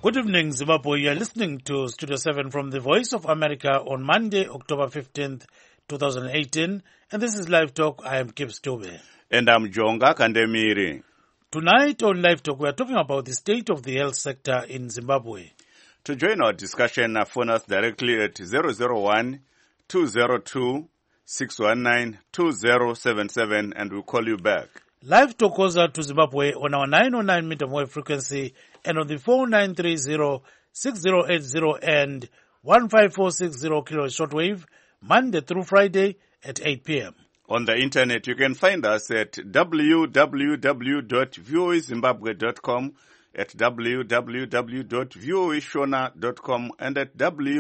Good evening, Zimbabwe. You are listening to Studio 7 from the Voice of America on Monday, October 15th, 2018. And this is Live Talk. I am Gibbs Tobe. And I'm Jonga Kandemiri. Tonight on Live Talk, we are talking about the state of the health sector in Zimbabwe. To join our discussion, phone us directly at 001-202-619-2077 and we'll call you back. Live Talk goes out to Zimbabwe on our 909 meter wave frequency and on the 4930-6080 and 15460 kHz shortwave, Monday through Friday at 8 p.m. On the internet, you can find us at www.voazimbabwe.com, at www.voashona.com, and at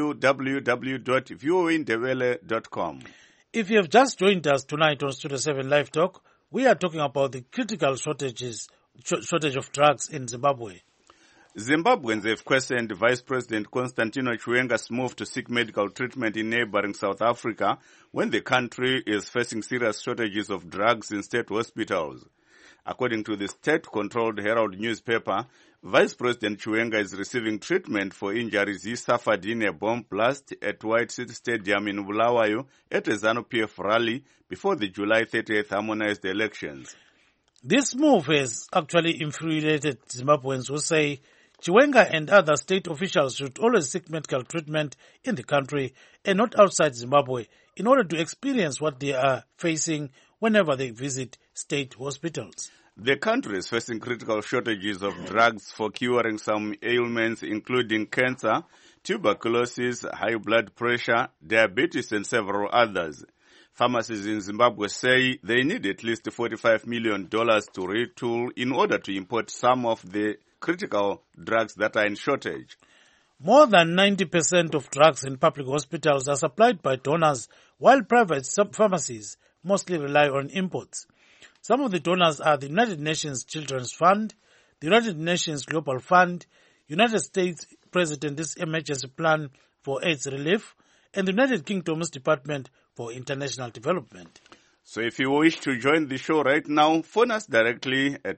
www.voindewele.com. If you have just joined us tonight on Studio 7 Live Talk, we are talking about the critical shortage of drugs in Zimbabwe. Zimbabweans have questioned Vice President Constantino Chiwenga's move to seek medical treatment in neighboring South Africa when the country is facing serious shortages of drugs in state hospitals. According to the state-controlled Herald newspaper, Vice President Chiwenga is receiving treatment for injuries he suffered in a bomb blast at White City Stadium in Bulawayo at a ZANU-PF rally before the July 30th harmonized elections. This move has actually infuriated Zimbabweans who say Chiwenga and other state officials should always seek medical treatment in the country and not outside Zimbabwe in order to experience what they are facing whenever they visit state hospitals. The country is facing critical shortages of drugs for curing some ailments including cancer, tuberculosis, high blood pressure, diabetes and several others. Pharmacies in Zimbabwe say they need at least $45 million to retool in order to import some of the critical drugs that are in shortage. More than 90% of drugs in public hospitals are supplied by donors, while private pharmacies mostly rely on imports. Some of the donors are the United Nations Children's Fund, the United Nations Global Fund, United States President's Emergency Plan for AIDS Relief, and the United Kingdom's Department for International Development. So if you wish to join the show right now, phone us directly at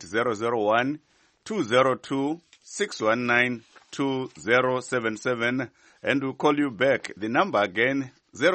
001-202-619-2077 and we'll call you back. The number again,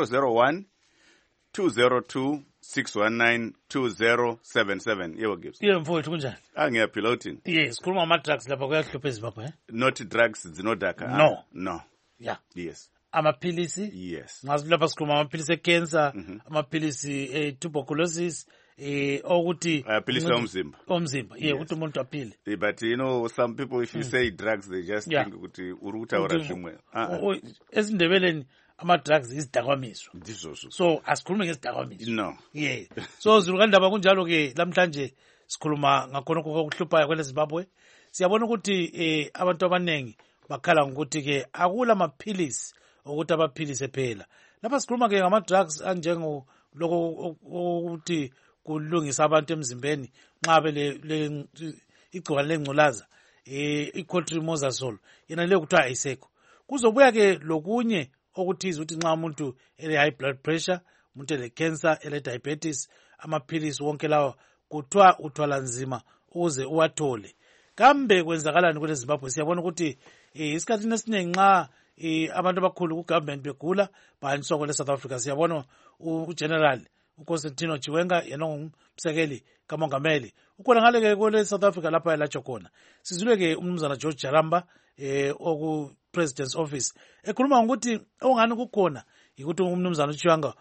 001-202-619-2077. Yewo Gibbs. Mfowethu kunjani? Ngiyapilotini. Yes, khuluma ama-drugs lapha kuyahlupha eZimbabwe. Not drugs zinodaka. No. No. Yeah. Yes. Amaphilisi? Yes. Ngazi lapha sikhuluma amaphilisi e-cancer, amaphilisi e-tuberculosis, okuthi Amaphilisi omzimba. Omzimba. Yeah, ukuthi umuntu aphile. But you know, some people, if you say drugs, they just think ukuthi uri kutaura zvimwe. EsiNdebeleni ama-drugs izidakwamiso. Ndizozo. So asikhulume ngezidakwamiso. No. Yeah. So zilukandaba kunjalo ke lamhlanje sikhuluma ngakhonokho okuhluphayo kwele Zimbabwe. Siyabona ukuthi abantu abanengi bakhala ngokuthi ke akula maphilisi ukuthi abaphilise phela. Lapha sikhuluma ke ngama-drugs anjengo lokho ukuthi kulungisa abantu emzimbeni nxa bele igcikwane lengculaza i-cotrimoxazole yena le kuthiwa ayisekho. Kuzobuya ke lokunye okuthiza ukuthi nxa umuntu ele-high blood pressure, umuntu ele-cancer, ele-diabetes, amaphilisi wonke lawa kuthiwa uthwala nzima ukuze uwathole. Kambe kwenzakalani kwele Zimbabwe? Siyabona ukuthi isikhathini esiningi nxa abantu abakhulu ku-government begula bahanjiswa kwele South Africa. Siyabona uGeneral uConstantino Chiwenga yena ngumsekeli kamongameli ukhona ngale-ke kwele South Africa lapha elatshwa khona. Sizwile-ke umnumzana George Jaramba oku-President's Office ekhuluma ngokuthi okungani kukhona yikuthi umnumzana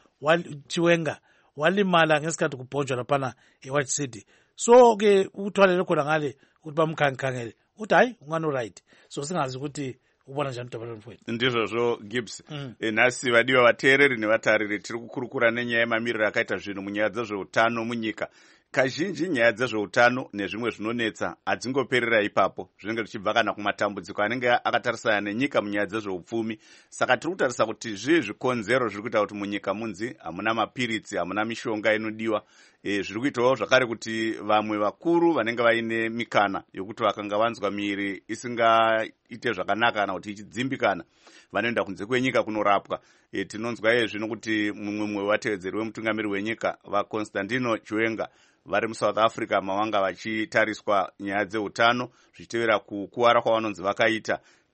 Chiwenga walimala ngesikhathi kubhonjwa laphana e-White City. So-ke ukuthwalele khona ngale ukuthi bamkhangele uthi hayi ungani right. So singazi ukuthi ubona njani Dabulani mfowethu. Ndizvozvo Gibbs. Nhasi vadiwa vateereri nevatariri tiri kukurukura nenyaya yemamiriro akaita zvinhu munyaya dzezveutano munyika. Kazhinji nyaya dzezveutano nezvimwe zvinonetsa hadzingoperera ipapo, zvinenge zvichibva kana kumatambudziko anenge akatarisana nenyika munyaya dzezveupfumi. Saka tiri kutarisa kuti zvii zvikonzero zviri kuita kuti munyika munzi hamuna mapiritsi, hamuna mishonga inodiwa. Zviri kuitawo zvakare kuti vamwe vakuru vanenge vaine mikana yokuti vakanga vanzwa miri isingaite zvakanaka kana kuti ichidzimbikana vanoenda kunze kwenyika kunorapwa. Tinonzwa zvino kuti mumwe wevatevedzeri wemutungamiri wenyika vaConstantino Chiwenga vari muSouth Africa mavanga vachitariswa nyaya dzeutano zvichitevera kukuwara kwavanonzi vakaita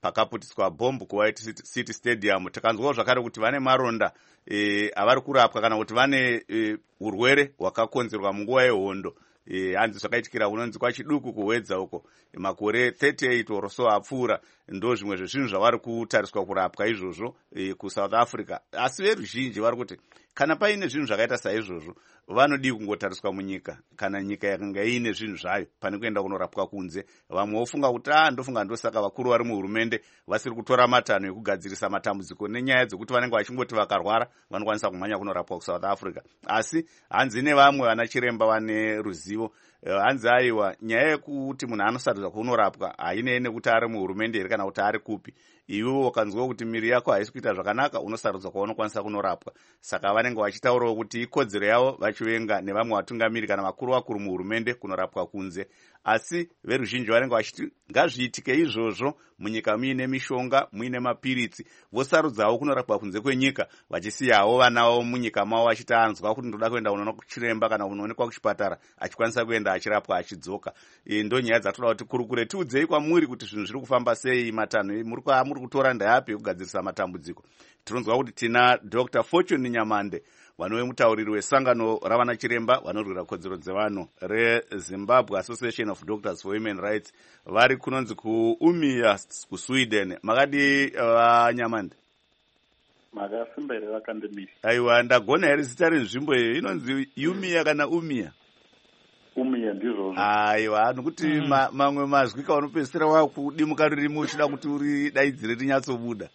pakaputiswa bhombu kuWhite City Stadium. Takanzwawo zvakare kuti vane maronda avari kurapwa kana kuti vane urwere hwakakonzerwa munguva yehondo. Hanzi zvakaitikira kunonzi kwachiduku kuwedza uko makore 38 or so apfuura, ndo zvimwe zvezvinhu zvavari kutariswa kurapwa izvozvo kuSouth Africa. Asi veruzhinji vari kuti kana paine zvinhu zvakaita saizvozvo vanodi kungotariswa munyika, kana nyika yakanga iine zvinhu zvayo pane kuenda kunorapwa kunze. Vamwe vofunga kuti ndofunga ndosaka vakuru vari muhurumende vasiri kutora matanho ekugadzirisa matambudziko nenyaya dzekuti vanenge vachingoti vakarwara vanokwanisa kumhanya kunorapwa kuSouth Africa. Asi hanzi nevamwe vana chiremba vane ruzivo, hanzi aiwa nyaya yekuti munhu anosarudza kunorapwa hainei nekuti ari muhurumende here kana kuti ari kupi. Iwe wakanzwa kuti miri yako haisi kuita zvakanaka, unosarudza kwaunokwanisa kunorapwa. Saka vanenge vachitaurawo kuti ikodzero yavo vachivenga nevamwe vatungamiri kana vakuru muhurumende kunorapwa kunze. Asi veruzhinji vanenge vachiti ngazviitike izvozvo munyika muine mishonga, muine mapiritsi, vosarudzawo kunorapwa kunze kwenyika, vachisiyawo vana vavo munyika mavo vachiti anzwa kuti ndoda kuenda kunoona kuchiremba kana kunoonekwa kuchipatara, achikwanisa kuenda achirapwa achidzoka. Ndo nyaya dzatoda kuti kurukure tiudzei kwamuri kuti zvinhu zviri kufamba sei, matanho muri kutora ndayapi yekugadzirisa matambudziko. Tinonzwa kuti tina Dr. Fortune Nyamande, vanove mutauriri wesangano ravana chiremba vanorwira kodzero dzevanhu reZimbabwe Association of Doctors for Human Rights, vari kunonzi kuUmia kuSweden. Makadi Nyamande? Makasimba here vakandimira. Aiwa, ndagona here zita renzvimbo iyo inonzi Umia kana Umia? Umia ndizvo. Aiwa, nokuti mamwe mazwi kaunopedzisira wakudimuka rurimi uchida kuti uridaidzire rinyatsobuda.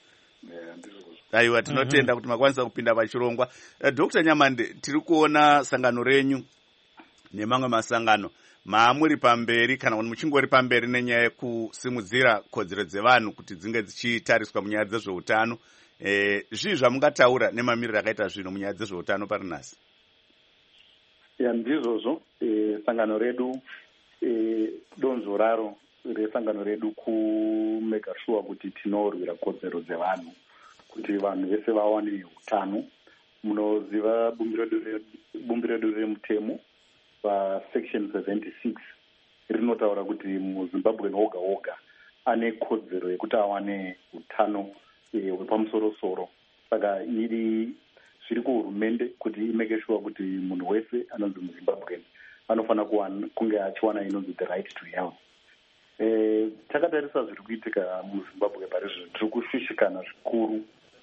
Aiwa, tinotenda kuti makwanisa kupinda pachirongwa. Dr. Nyamande, tiri kuona sangano renyu nemamwe masangano maamuri pamberi kana kuti muchingori pamberi nenyaya yekusimudzira kodzero dzevanhu kuti dzinge dzichitariswa munyaya dzezveutano. Zvii zvamungataura nemamiriro akaita zvino munyaya dzezveutano pari nhasi? Ndizvozvo sangano redu donzvo raro resangano redu kumeka sure kuti tinorwira kodzero dzevanhu, kuti vanhu vese vawane utano. Munoziva bumbiro redu remutemo pasection 76 rinotaura kuti muZimbabwe woga woga ane kodzero yekuti awane utano hwepamusoro-soro. Saka zviri kuhurumende kuti imeke sure kuti munhu wese anonzi muZimbabwe anofanira kunge achiwana inonzi the right to health. Takatarisa zviri kuitika muZimbabwe parizvino, tiri kushushikana zvikuru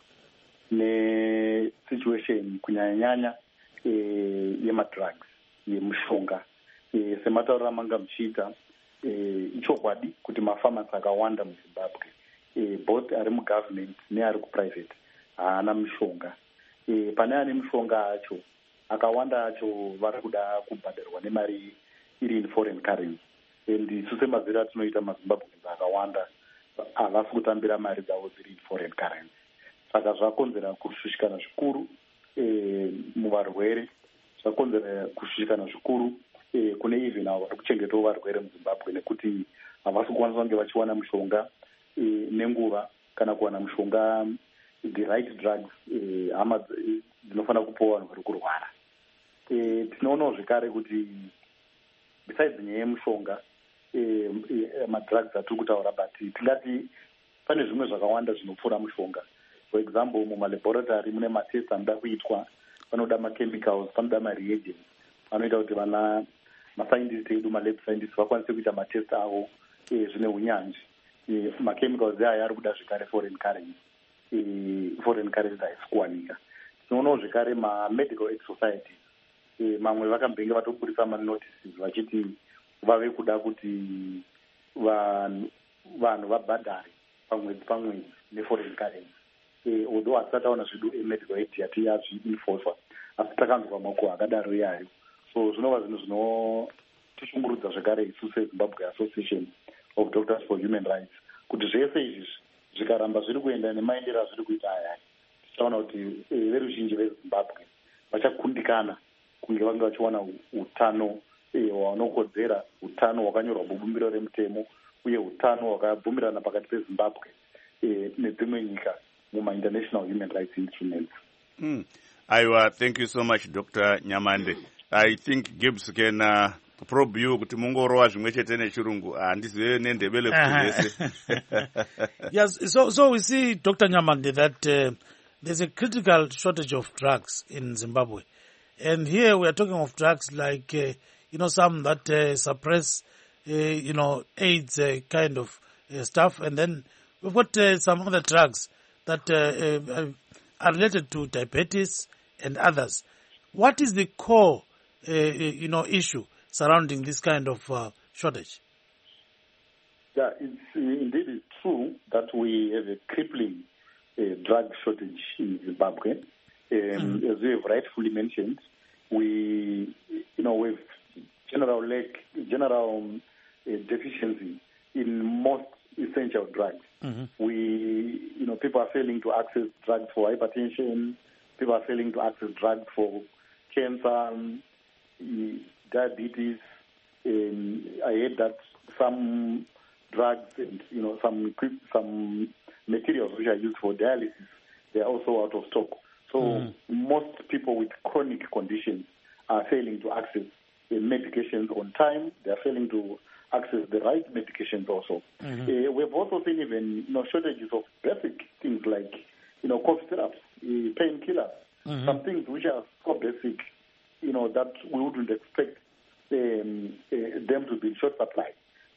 nesituation kunyanya-nyanya yemadrugs, yemushonga. Sematauriro amanga muchiita, ichokwadi kuti mafamasi akawanda muZimbabwe, both ari mugovernment neari kuprivate, haana mishonga. Pane ane mishonga acho, akawanda acho vari kuda kubhadharwa nemari iri in foreign currency. Isu semaziro atinoita maZimbabweans akawanda havasi kutambira mari dzavo dziri in foreign currency. Saka zvakonzera kushushikana zvikuru muvarwere, zvakonzera kushushikana zvikuru kune even avo vari kuchengetawo varwere muZimbabwe, nekuti havasi kukwanisa kunge vachiwana mushonga nenguva kana kuwana mushonga the right drugs hama dzinofanira kupiwa vanhu vari kurwara. Tinoonawo zvekare kuti besides nyaya yemushonga madrugs atiri kutaura, but tingati pane zvimwe zvakawanda zvinopfuura mushonga. For example, mumalaboratory mune matest anoda kuitwa, panoda machemicals, panoda mareagents anoita kuti vana mascientist edu malab scientist vakwanise kuita matest avo zvine unyanzvi. Machemicals aya ari kuda zvekare foreign currency haisi kuwanika. Tinoonawo zvekare mamedical aid societies mamwe vakambenge vatobudisa manotices vachiti vave kuda kuti vanhu vabhadhare pamwedzi neforeign currency. Although hatisati taona zvedu medical aid yati yazvienforcwa, asi takanzwa mako akadaro iyayo. So zvinova zvinhu zvinotishungurudza zvekare isu seZimbabwe Association of Doctors for Human Rights, kuti zvese izvi zvikaramba zviri kuenda nemaendero azviri kuita aya, tichaona kuti veruzhinji veZimbabwe vachakundikana kunge vange vachiwana utano hwanokodzera, utano hwakanyorwa mubumbiro remutemo, uye utano hwakabvumirana pakati peZimbabwe nedzimwe nyika muma-international human rights instruments. Aiwa, thank you so much, Dr. Nyamande. I think Gibbs can probu kuti mungorova zvimwe chete nechirungu handizive nendebele kuti vese. Yes, so we see, Dr. Nyamande, that there's a critical shortage of drugs in Zimbabwe. And here we are talking of drugs like, some that suppress, AIDS kind of stuff. And then we've got some other drugs that are related to diabetes and others. What is the core, issue surrounding this kind of shortage? Yeah, it's true that we have a crippling drug shortage in Zimbabwe. As you have rightfully mentioned, we have general deficiency in most essential drugs. People are failing to access drugs for hypertension. People are failing to access drugs for cancer, diabetes. I heard that some drugs and some materials which are used for dialysis, they are also out of stock. So most people with chronic conditions are failing to access medications on time. They are failing to access the right medications also. We've also seen even shortages of basic things like cough syrups, painkillers, some things which are so basic, that we wouldn't expect them to be in short supply.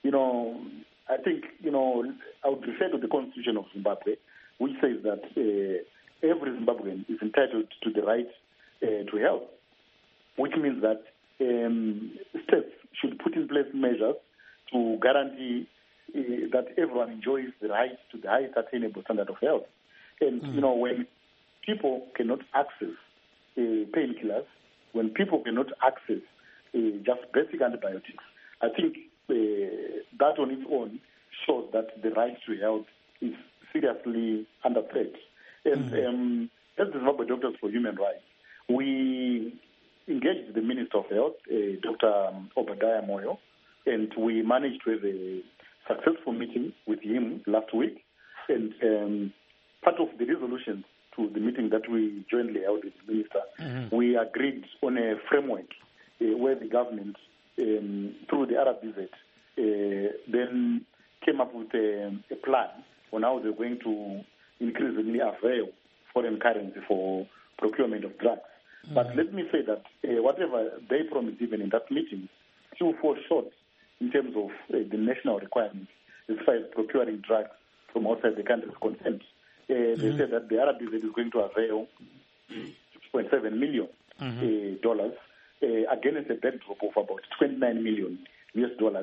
I think, I would refer to the Constitution of Zimbabwe, which says that every Zimbabwean is entitled to the right to health, which means that states should put in place measures to guarantee that everyone enjoys the right to the highest attainable standard of health. And, when people cannot access painkillers, when people cannot access just basic antibiotics, I think that on its own shows that the right to health is seriously under threat. And as the Zimbabwe Doctors for Human Rights, we engaged the Minister of Health, Dr. Obadiah Moyo, and we managed to have a successful meeting with him last week. And part of the resolution to the meeting that we jointly held with the Minister, we agreed on a framework where the government, through the RBZ, then came up with a plan on how they're going to increasingly avail foreign currency for procurement of drugs. But let me say that whatever they promised even in that meeting still falls short in terms of the national requirements as far as procuring drugs from outside the country is concerned. They said that the RBZ is going to avail $6.7 million dollars against a backdrop of about $29 million US.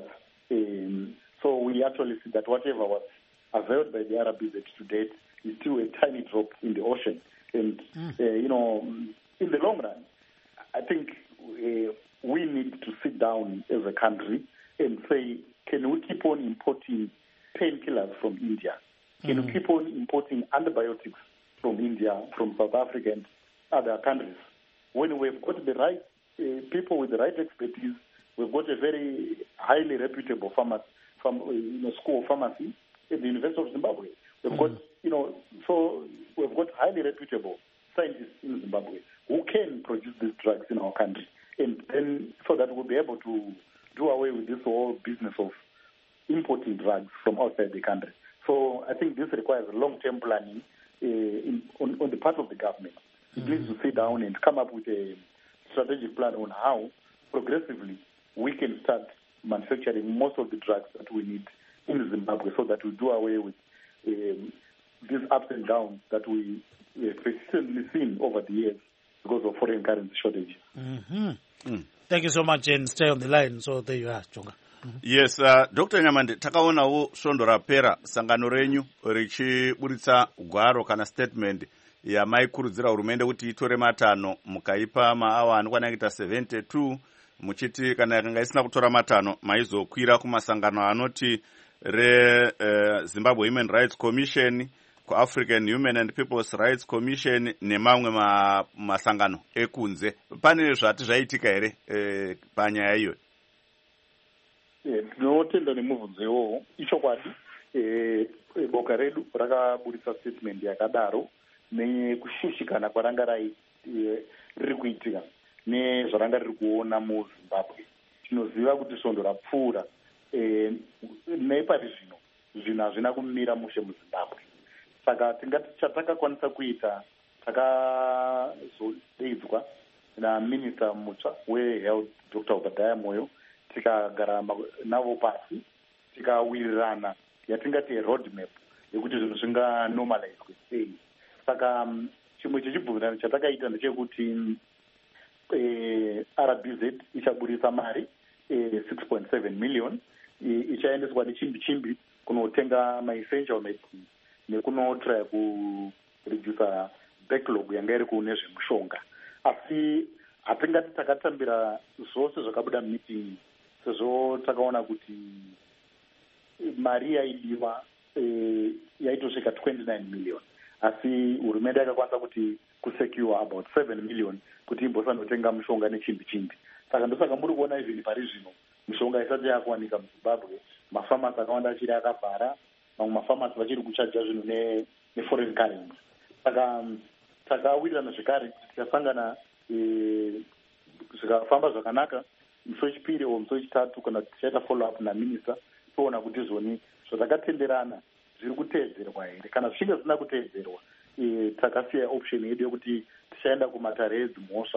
So we actually see that whatever was availed by the RBZ to date is still a tiny drop in the ocean. And, in the long run, I think we need to sit down as a country and say, can we keep on importing painkillers from India? Can we keep on importing antibiotics from India, from South Africa and other countries? When we've got the right people with the right expertise, we've got a very highly reputable school of pharmacy at the University of Zimbabwe. We've got, so we've got highly reputable scientists in Zimbabwe who can produce these drugs in our country, and so that we'll be able to do away with this whole business of importing drugs from outside the country. So I think this requires long-term planning on the part of the government. It needs to sit down and come up with a strategic plan on how progressively we can start manufacturing most of the drugs that we need in Zimbabwe, so that we do away with these ups and downs that we have persistently seen over the years because of foreign currency shortage. Thank you so much, and stay on the line. So there you are, Chonga. Yes, Dr. Nyamande, takaonawo svondo rapera sangano renyu richiburitsa gwaro kana statement yamaikurudzira hurumende kuti itore matano mukaipa maawa anokwana kuita 72 muchiti kana yakanga isina kutora matano maizokwira kumasangano anoti Zimbabwe Human Rights Commission, African Human and People's Rights Commission nemamwe masangano ekunze. Pane zvati zvaitika here panyaya iyo? Tinotenda nemuvhunzo iwowo. Ichokwadi boka redu rakaburitsa statement yakadaro nekushushikana kwaranga riri kuitika nezvaranga riri kuona muZimbabwe. tinoziva kuti svondo rapfuura nepari zvinhu hazvina kumira mushe muzimbabwe. Saka tingati chatakakwanisa kuita, takazodeidzwa naminista mutsva wehealth Dr. Obadiah Moyo, tikagara navo pasi tikawirirana yatingati roadmap yekuti zvinhu zvinganormalizwe sei. Saka chimwe chechibvumirano chatakaita ndechekuti RBZ ichaburisa mari 6.7 million ichaendeswa nechimbi kunotenga maessential medicines nekunotraya kuredusa backlog yanga iri kune zvemushonga. Asi hatingati takatambira zvose zvakabuda meeting, sezvo takaona kuti mari yaidiwa yaitosvika 29 million, asi hurumende yakakwanisa kuti kusecure about 7 million kuti imbosandotenga mushonga nechimbi. Saka ndosaka muri kuona izvini pari zvino mishonga isati yakuwanika muzimbabwe, mafamasi akawanda achiri akavhara, mamwe mafamasi vachiri kuchaja zvinhu neforeign currency. Saka takawirirana zvekare tikasangana zvikafamba zvakanaka musi wechipiri o musi wechitatu kana tichaita follow up naminista toona kuti zvoni zvatakatenderana zviri kuteedzerwa here. Kana zvichinge zvisina kuteedzerwa takasiya option yedu yekuti tichaenda kumatare edzimhosva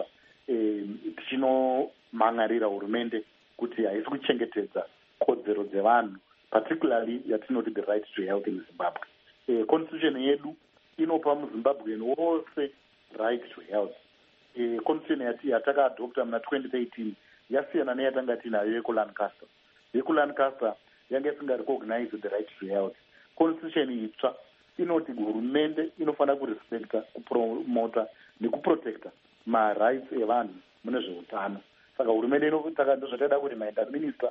tichinomhangarira hurumende kuti haisi kuchengetedza kodzero dzevanhu, particularly yatinoti the right to health in Zimbabwe. Constitution yedu inopa muzimbabwean wose right to health. Constitution yatakaadopta muna 2013 yasiyana neyatanga tinayo yekulancaster. Yekulancaster yanga isingarecognize the right to health. Constitution itsva inoti hurumende inofanira kurespecta, kupromota nekuprotecta marights evanhu mune zveutano. Saka hurumende ndozvataida kuti maenda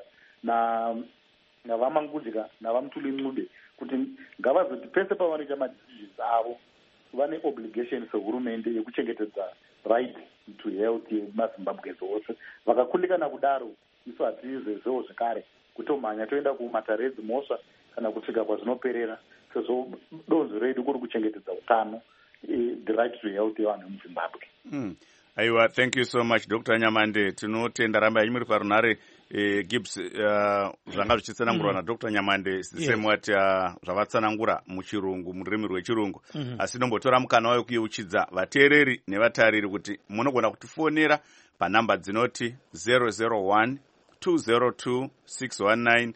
navamangudya navamutuli ncube kuti ngavazoti pese pavanoita madecisions avo vane obligation sehurumende yekuchengetedza right to health yemazimbabwezi ose. Vakakundikana kudaro isu hatizezewo zvekare kutomhanya toenda kumatare edzimhosva kana kusvika kwazvinoperera, sezvo donzvo redu kuri kuchengetedza utano, the right to health yevanhu vemuzimbabwe. Aiwa, thank you so much Dr. Nyamande. Tinotenda ramba yenyu muri parunare Gibbs zvanga zvichitsanangurwa naDr. Nyamande same what zvavatsanangura muchirungu, mururimi rwechirungu. Asi nombotora mukana wayo kuyeuchidza vateereri nevatariri kuti munogona kutifonera panhamba dzinoti 001 202 619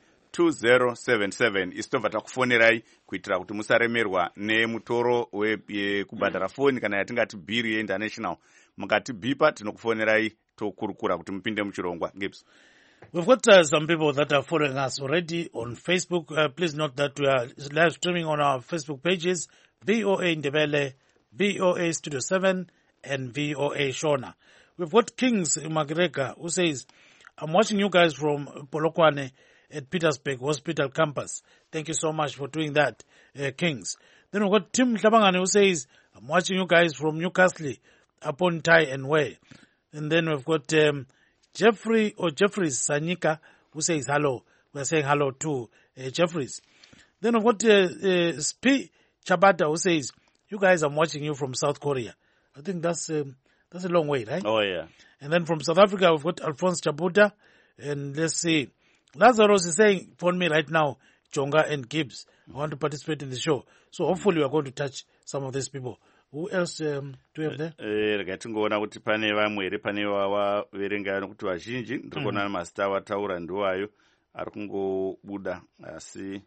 2077. Isi tobva takufonerai kuitira kuti musaremerwa nemutoro wekubhadhara foni kana yatingati bhiri yeInternational. Mukatibhipa tinokufonerai tokurukura kuti mupinde muchirongwa. Gibbs. We've got some people that are following us already on Facebook. Please note that we are live streaming on our Facebook pages, VOA Ndebele, VOA Studio 7, and VOA Shona. We've got Kings Magrega who says, I'm watching you guys from Polokwane at Petersburg Hospital Campus. Thank you so much for doing that, Kings. Then we've got Tim Tlabangane who says, I'm watching you guys from Newcastle upon Tai and Way. And then we've got Jeffrey Sanyika who says hello. We're saying hello to Jeffries. Then we've got Spi Chabata who says, you guys, I'm watching you from South Korea. I think that's a long way, right? Oh, yeah. And then from South Africa, we've got Alphonse Chabuta. And let's see. Lazarus is saying, phone me right now, Chonga and Gibbs. I want to participate in the show. So hopefully we are going to touch some of these people. Who else do we have there? Rega tingoona kuti pane vamwe here, pane vaverenga nokuti vazhinji ndiri kuona mazita vataura ndiwayo ari kungobuda, asi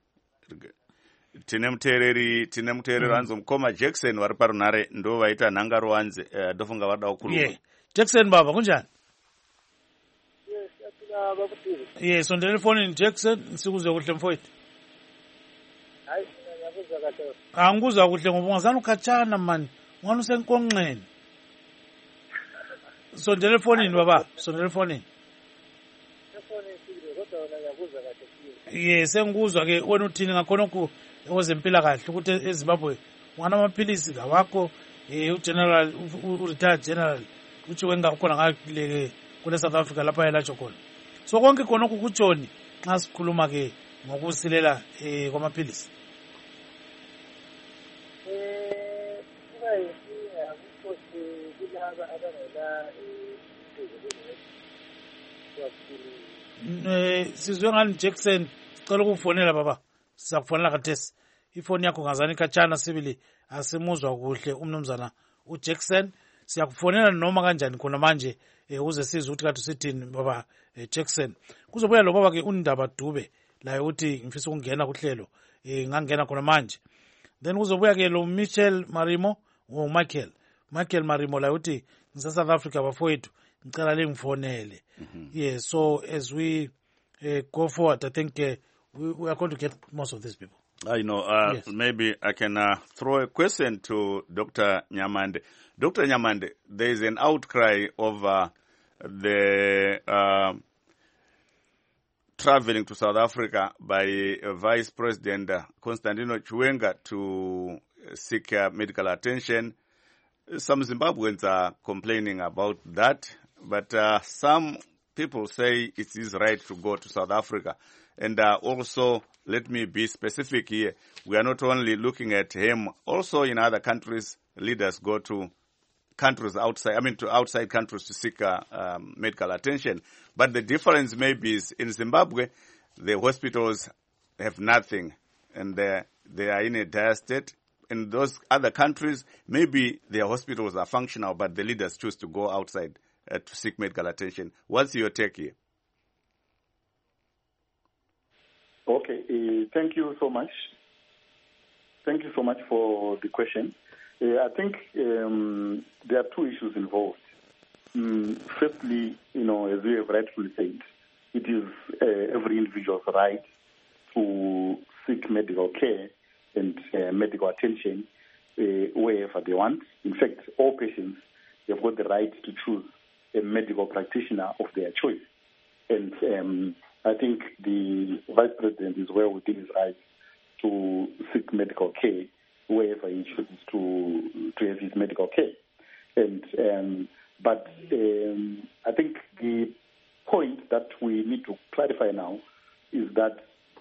tine muteereri anzi Mukoma Jackson vari parunare ndo vaita nhangaro wanze ndofunga vada kukuruma. Jackson baba kunjani? Yes, on the telephone Jackson sikuzwe kuhle mfowethu. Anguzwa kuhle ngoba ungazana ukhatshana mani, ngwana usenkonqeni. Sondele efonini baba, sondele efonini. Yes, engikuzwa ke wena uthini ngakhona kwezempilakahle ukuthi eZimbabwe ngwana amaphilisi ngawakho ugeneral retired general uthi wengakhona ngakule kule South Africa lapha elatsho khona. So konke khona ukutshoni nxa sikhuluma ke ngokusilela kwamaphilisi. sizwe ngani Jackson sicela ukufonela baba sizakufonela khathesi ifoni yakho ngazani ikhatshana sibili asimuzwa kuhle umnumzana uJackson siyakufonela noma kanjani khona manje uze sizwe ukuthi kade sithini baba Jackson kuzobuya lo baba ke uNdaba Dube la uthi ngifisa ukungena kuhlelo ngangena khona manje then kuzobuya ke lo Michael Marimo Michael Marimo la uthi ngisa South Africa bafowethu ngicela lengifonele yes so as we go forward I think we are going to get most of these people. I know. Yes. Maybe I can throw a question to Dr. Nyamande. Dr. Nyamande, there is an outcry over the traveling to South Africa by Vice President Constantino Chiwenga to seek medical attention. Some Zimbabweans are complaining about that, but some people say it's his right to go to South Africa. And also, let me be specific here. We are not only looking at him. Also, in other countries, leaders go to countries outside. to outside countries to seek medical attention. But the difference maybe is in Zimbabwe, the hospitals have nothing, and they are in a dire state. In those other countries, maybe their hospitals are functional, but the leaders choose to go outside to seek medical attention. What's your take here? Okay, thank you so much. Thank you so much for the question. I think there are two issues involved. Firstly, as we have rightfully said, it is every individual's right to seek medical care and medical attention wherever they want. In fact, all patients have got the right to choose a medical practitioner of their choice. And I think the Vice President is well within his right to seek medical care wherever he chooses to have his medical care. But I think the point that we need to clarify now is that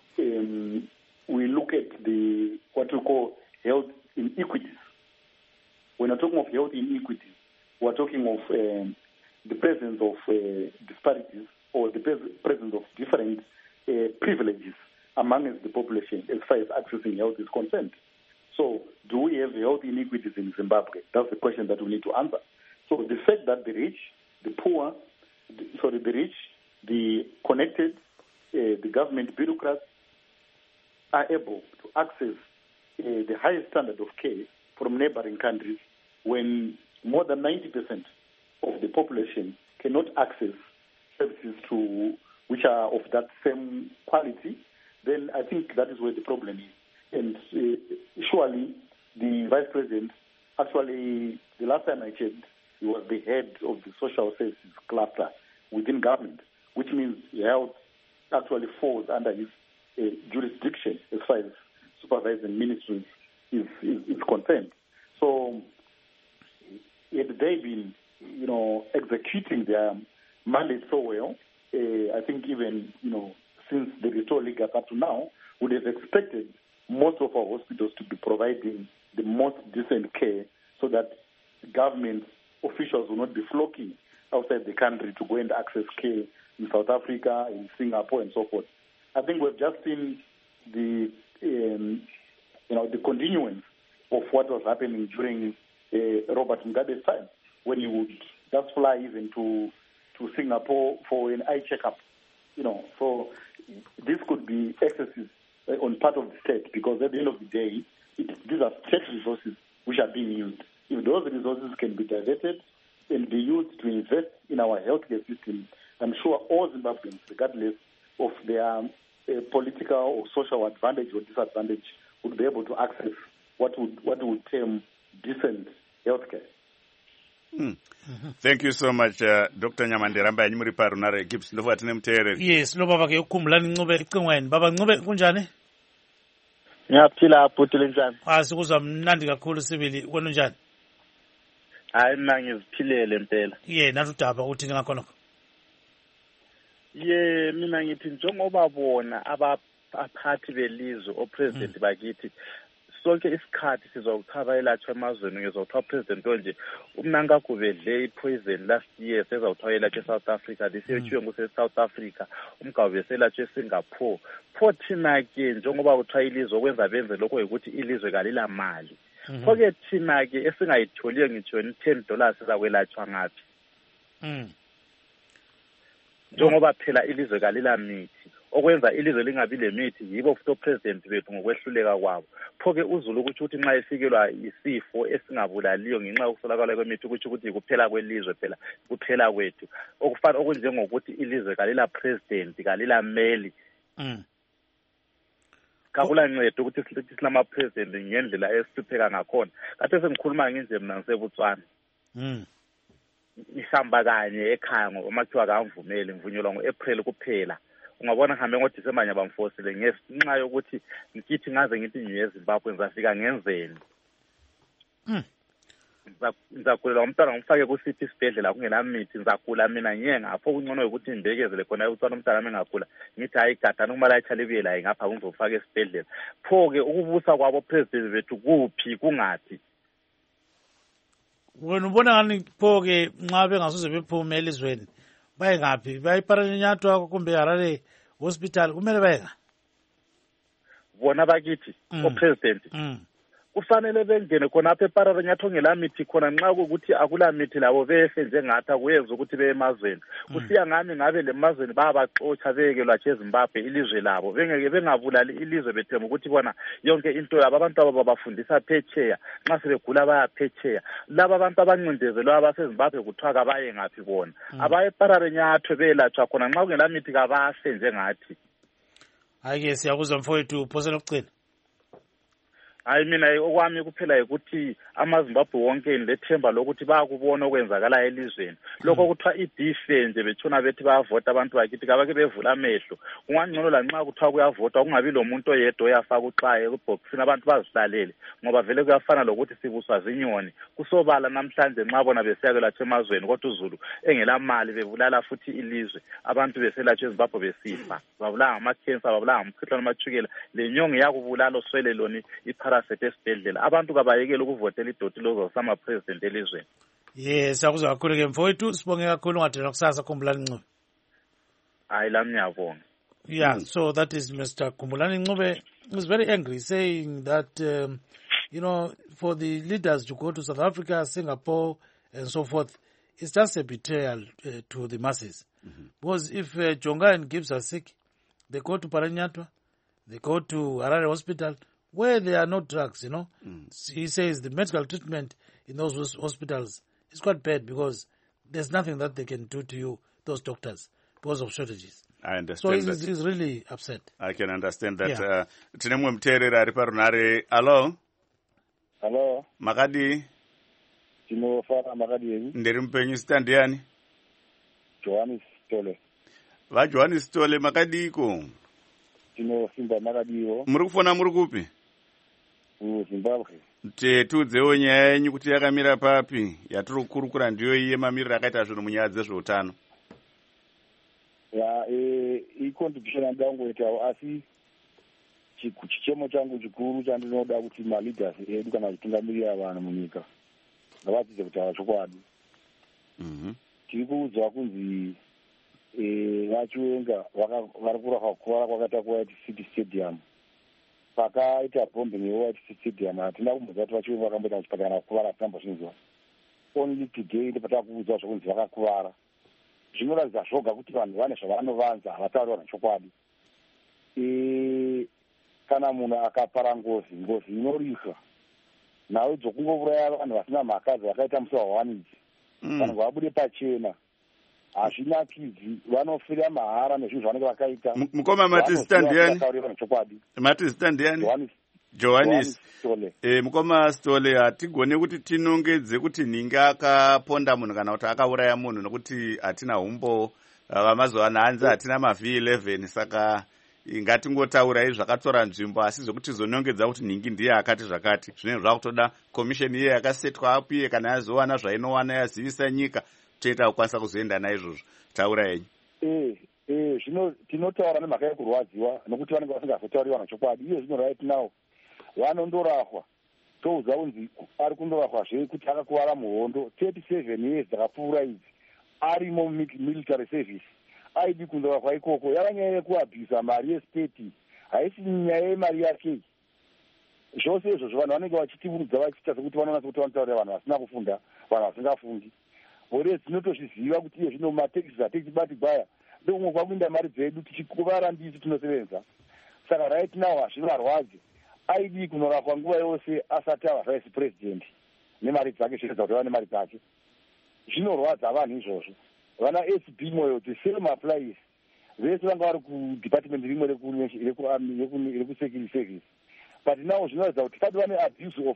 we look at what we call health inequities. When we're talking of health inequities, we're talking of the presence of disparities or the presence of different privileges among the population as far as accessing health is concerned. So do we have health inequities in Zimbabwe? That's the question that we need to answer. So the fact that the rich, the poor, the rich, the connected, the government bureaucrats are able to access the highest standard of care from neighboring countries when more than 90% of the population cannot access services which are of that same quality, then I think that is where the problem is. And surely the Vice President, actually the last time I checked, he was the head of the social services cluster within government, which means health actually falls under his jurisdiction as far as supervising ministries is concerned. So had they been, executing their mandate so well, I think even, since the Restore League up to now, would have expected most of our hospitals to be providing the most decent care so that government officials will not be flocking outside the country to go and access care in South Africa, in Singapore, and so forth. I think we've just seen the continuance of what was happening during Robert Mugabe's time, when he would just fly even to Singapore for an eye checkup. So this could be excesses on part of the state, because at the end of the day, these are state resources which are being used. If those resources can be diverted and be used to invest in our healthcare system, I'm sure all Zimbabweans, regardless of their political or social advantage or disadvantage, would be able to access what would term decent healthcare. Thank you so much, Dr. Nyamande Ramba Nyimuri Parunare Gibbs Ndova tine mtereri. Yes, lo baba ke ukhumbulani Ncube icingweni. Baba Ncube kunjani? Ngiyaphila bhuti njani? Sikuzwa mnandi kakhulu sibili, wena unjani? Hayi mina ngiziphilele impela. Nathi uDaba uthini ngakhona? Mina ngithi njengoba bona abaphathi belizwe opresident bakithi sonke isikhathi sizwa kuthiwa bayelatshwa emazweni ngezwa kuthiwa president onje umnankagube edle ipoison last year seza kuthiwa yelatshwe e-South Africa this year kuthiwe nguse-South Africa umgawube selatshwe eSingapore pho thina-ke njengoba kuthiwa ilizwe okwenza benze lokho yikuthi ilizwe kalila mali pho-ke thina-ke esingayitholiyo ngitsho $10 sizakwelatshwa ngaphi njengoba phela ilizwe kalila mithi okwenza ilizwe lingabi lemithi yibo futhi opresident bethu ngokwehluleka kwabo pho-ke uzulu ukuthi nxa efikelwa isifo esingabulaliyo ngenxa yokuswelakala kwemithi ukuthi kuphela kwelizwe phela kuphela kwethu okufana okunjengokuthi ilizwe kalila president kalila meli kakulancedo ukuthi silama-president ngendlela esihlupheka ngakhona kade sengikhuluma nginje mina ngiseBotswana ngihamba kanye ekhaya ngoba kuthiwa kamvumeli ngivunyelwa ngo-April kuphela ungabona ngihambe ngoDisemba nyabamfosile ngenxa yokuthi ngithi ngaze ngithi ngiye eZimbabwe ngizafika ngenzeni ngizagulelwa umntwana ngimfake kusiphi isibhedlela kungelamithi ngizagula mina ngiye ngapho kungcono ukuthi ngibekezele khona utswana umntwana ami ngagula ngithi hayi gadana kumele ayitshale ibuye laye ngapha ngizofaka esibhedlela pho-ke ukubusa kwabo president bethu kuphi kungaphi wena ubona ngani pho-ke nxa bengasoze bephume elizweni baye ngaphi baye eParanyatwa kumbe Harare hospital kumele baye ngaphi bona bakithi opresident kufanele bengene khonapha eParanyatwa ngelamithi khona nxa kukuthi akulamithi labo behle njengathi akuyenza ukuthi beye emazweni kusiya ngami ngabe le mazweni bayabaxotsha beyekelwatshe eZimbabwe ilizwe labo bengeke bengabulali ilizwe bethemba ukuthi bona yonke into yabo abantu abo babafundisa phetsheya nxa sebegula baya phetsheya laba abantu abancindezelwa abaseZimbabwe kuthiwa kabaye ngaphi bona abaye eParanyatwa beyelatshwa khona nxa kungelamithi kabahle njengathi hayi-ke siyakuzwa mfowethu uphosela ukucina hayi mina okwami kuphela ukuthi amaZimbabwe wonke lethemba lokuthi bayakubona okwenzakala elizweni lokho kuthiwa idife nje betshona bethi bayavota abantu bakithi kabake bevula amehlo kungangcono lanxa kuthiwa kuyavotwa kungabi lomuntu oyedwa oyafaka uxaye kubhokisini abantu bazilalele ngoba vele kuyafana lokuthi sibuswa zinyoni kusobala namhlanje nxa bona besiyakelatshwa emazweni kodwa uzulu engelamali bebulala futhi ilizwe abantu beselatshwa eZimbabwe besifa babulawa ngamakhensa babulawa ngumkhuhlane wamatshukela le nyongo yakubulala oswele loni iparasite esibhedlela abantu kabayekele ukuvotela idoti lozo sama-president elizweni siyakuzwa kakhulu-ke mfowethu sibonge kakhulu ungadinwa kusasa Khumbulani Ncube hayi lami ngiyabonga so that is Mr. Khumbulani Ncube. He's very angry saying that for the leaders to go to South Africa, Singapore and so forth, it's just a betrayal to the masses. Because if Jonga and Gibbs are sick, they go to Paranyatwa, they go to Harare Hospital, where there are no drugs, He says the medical treatment in those hospitals is quite bad because there's nothing that they can do to you, those doctors, because of shortages. I understand so he's really upset. I can understand that. Tine mwe mteerera ari parunare. Hello? Hello? Makadi? Tinofara makadi yenyu? Nderi mpenyu sita ndiani? Johannes Stole. Va Johannes Stole makadi iko? Tinosimba makadi iwo. Muri kufona muri kupi? Zimbabwe. Tidzewo nyaya yenyu kuti yakamira papi yatiri kukurukura ndiyo iye mamiriro akaita zvinhu munyaya dzezveutano. Icontribution yandangoitawo asi chichemo changu chikuru chandinoda kuti maleaders edu kana kutungamirira vanhu munyika ngavadzidze kutaura chokwadi. Tiri kuudzwa kunzi vachiwenga vari kurapa kuvara kwakaita kuWhite City Stadium pakaita bombing yeWhite City Stadium hatina kumudza kuti vachiwenga vakamboita muchipatara kuvara hatinambozvinzwa. Only today ndopatakuudzwa zvokunzi vakakuvara. Zvinoratidza zvoga kuti vanhu vane zvavanovanza havatauri vanhu chokwadi. Kana munhu akapara ngozi inorisa nhau dzokungouraya vanhu vasina mhakazi vakaita musi wawanidzi vanhu vabude pachena hazvinakidzi vanofira mahara nezvinhu zvavanenge vakaita. Mukoma Matista ndiani? Chokwadi. Matista ndiani? Johannes Stole. Mukoma Stole, hatigone kuti tinongedze kuti nhingi akaponda munhu kana kuti akauraya munhu nokuti hatina humbo vamazuva ano hanzi hatina maV11 saka ngatingotaurai zvakatora nzvimbo asi zvokuti zonongedza kuti nhingi ndiye akati zvakati zvinenge zvakutoda komisheni iye yakasetwa apo iye kana yazowana zvainowana yazivisa nyika toita kukwanisa kuzoenda naizvozvo. Taura yenyu. Zvino tinotaura nemhaka yekurwadziwa nokuti vanenge vasingazotauriwa nechokwadi. Iye zvino right now vanondorahwa touza kunzi ari kundorahwazve kuti akakuvara muhondo 37 years dzakapfuura idzi arimo military service. Aidi kundorahwa ikoko yava nyaya yekuabhusa mari yestate, haisi nyaya yemari yake. Zvose izvozvo vanhu vanenge vachitiudza vachiita sekuti vanonatsa kuti vanotaurira vanhu vasina kufunda, vanhu vasingafundi. Ore tinotozviziva kuti iye zvino mataxis atechibati-baya ndokumwe kwakuinda mari dzedu tichikuvara ndisi tinosevenza. Saka right now hazvivarwadzi. Aidi kunorapwa nguva yose asati ava vice president nemari dzake zviredza kuti vane mari dzake. Zvinorwadza vanhu izvozvo. Vana SB moyo the same applies. Vese vanga vari kudepartment rimwe rekusecurity service. But now zvinoratidza kuti kati vane abuse of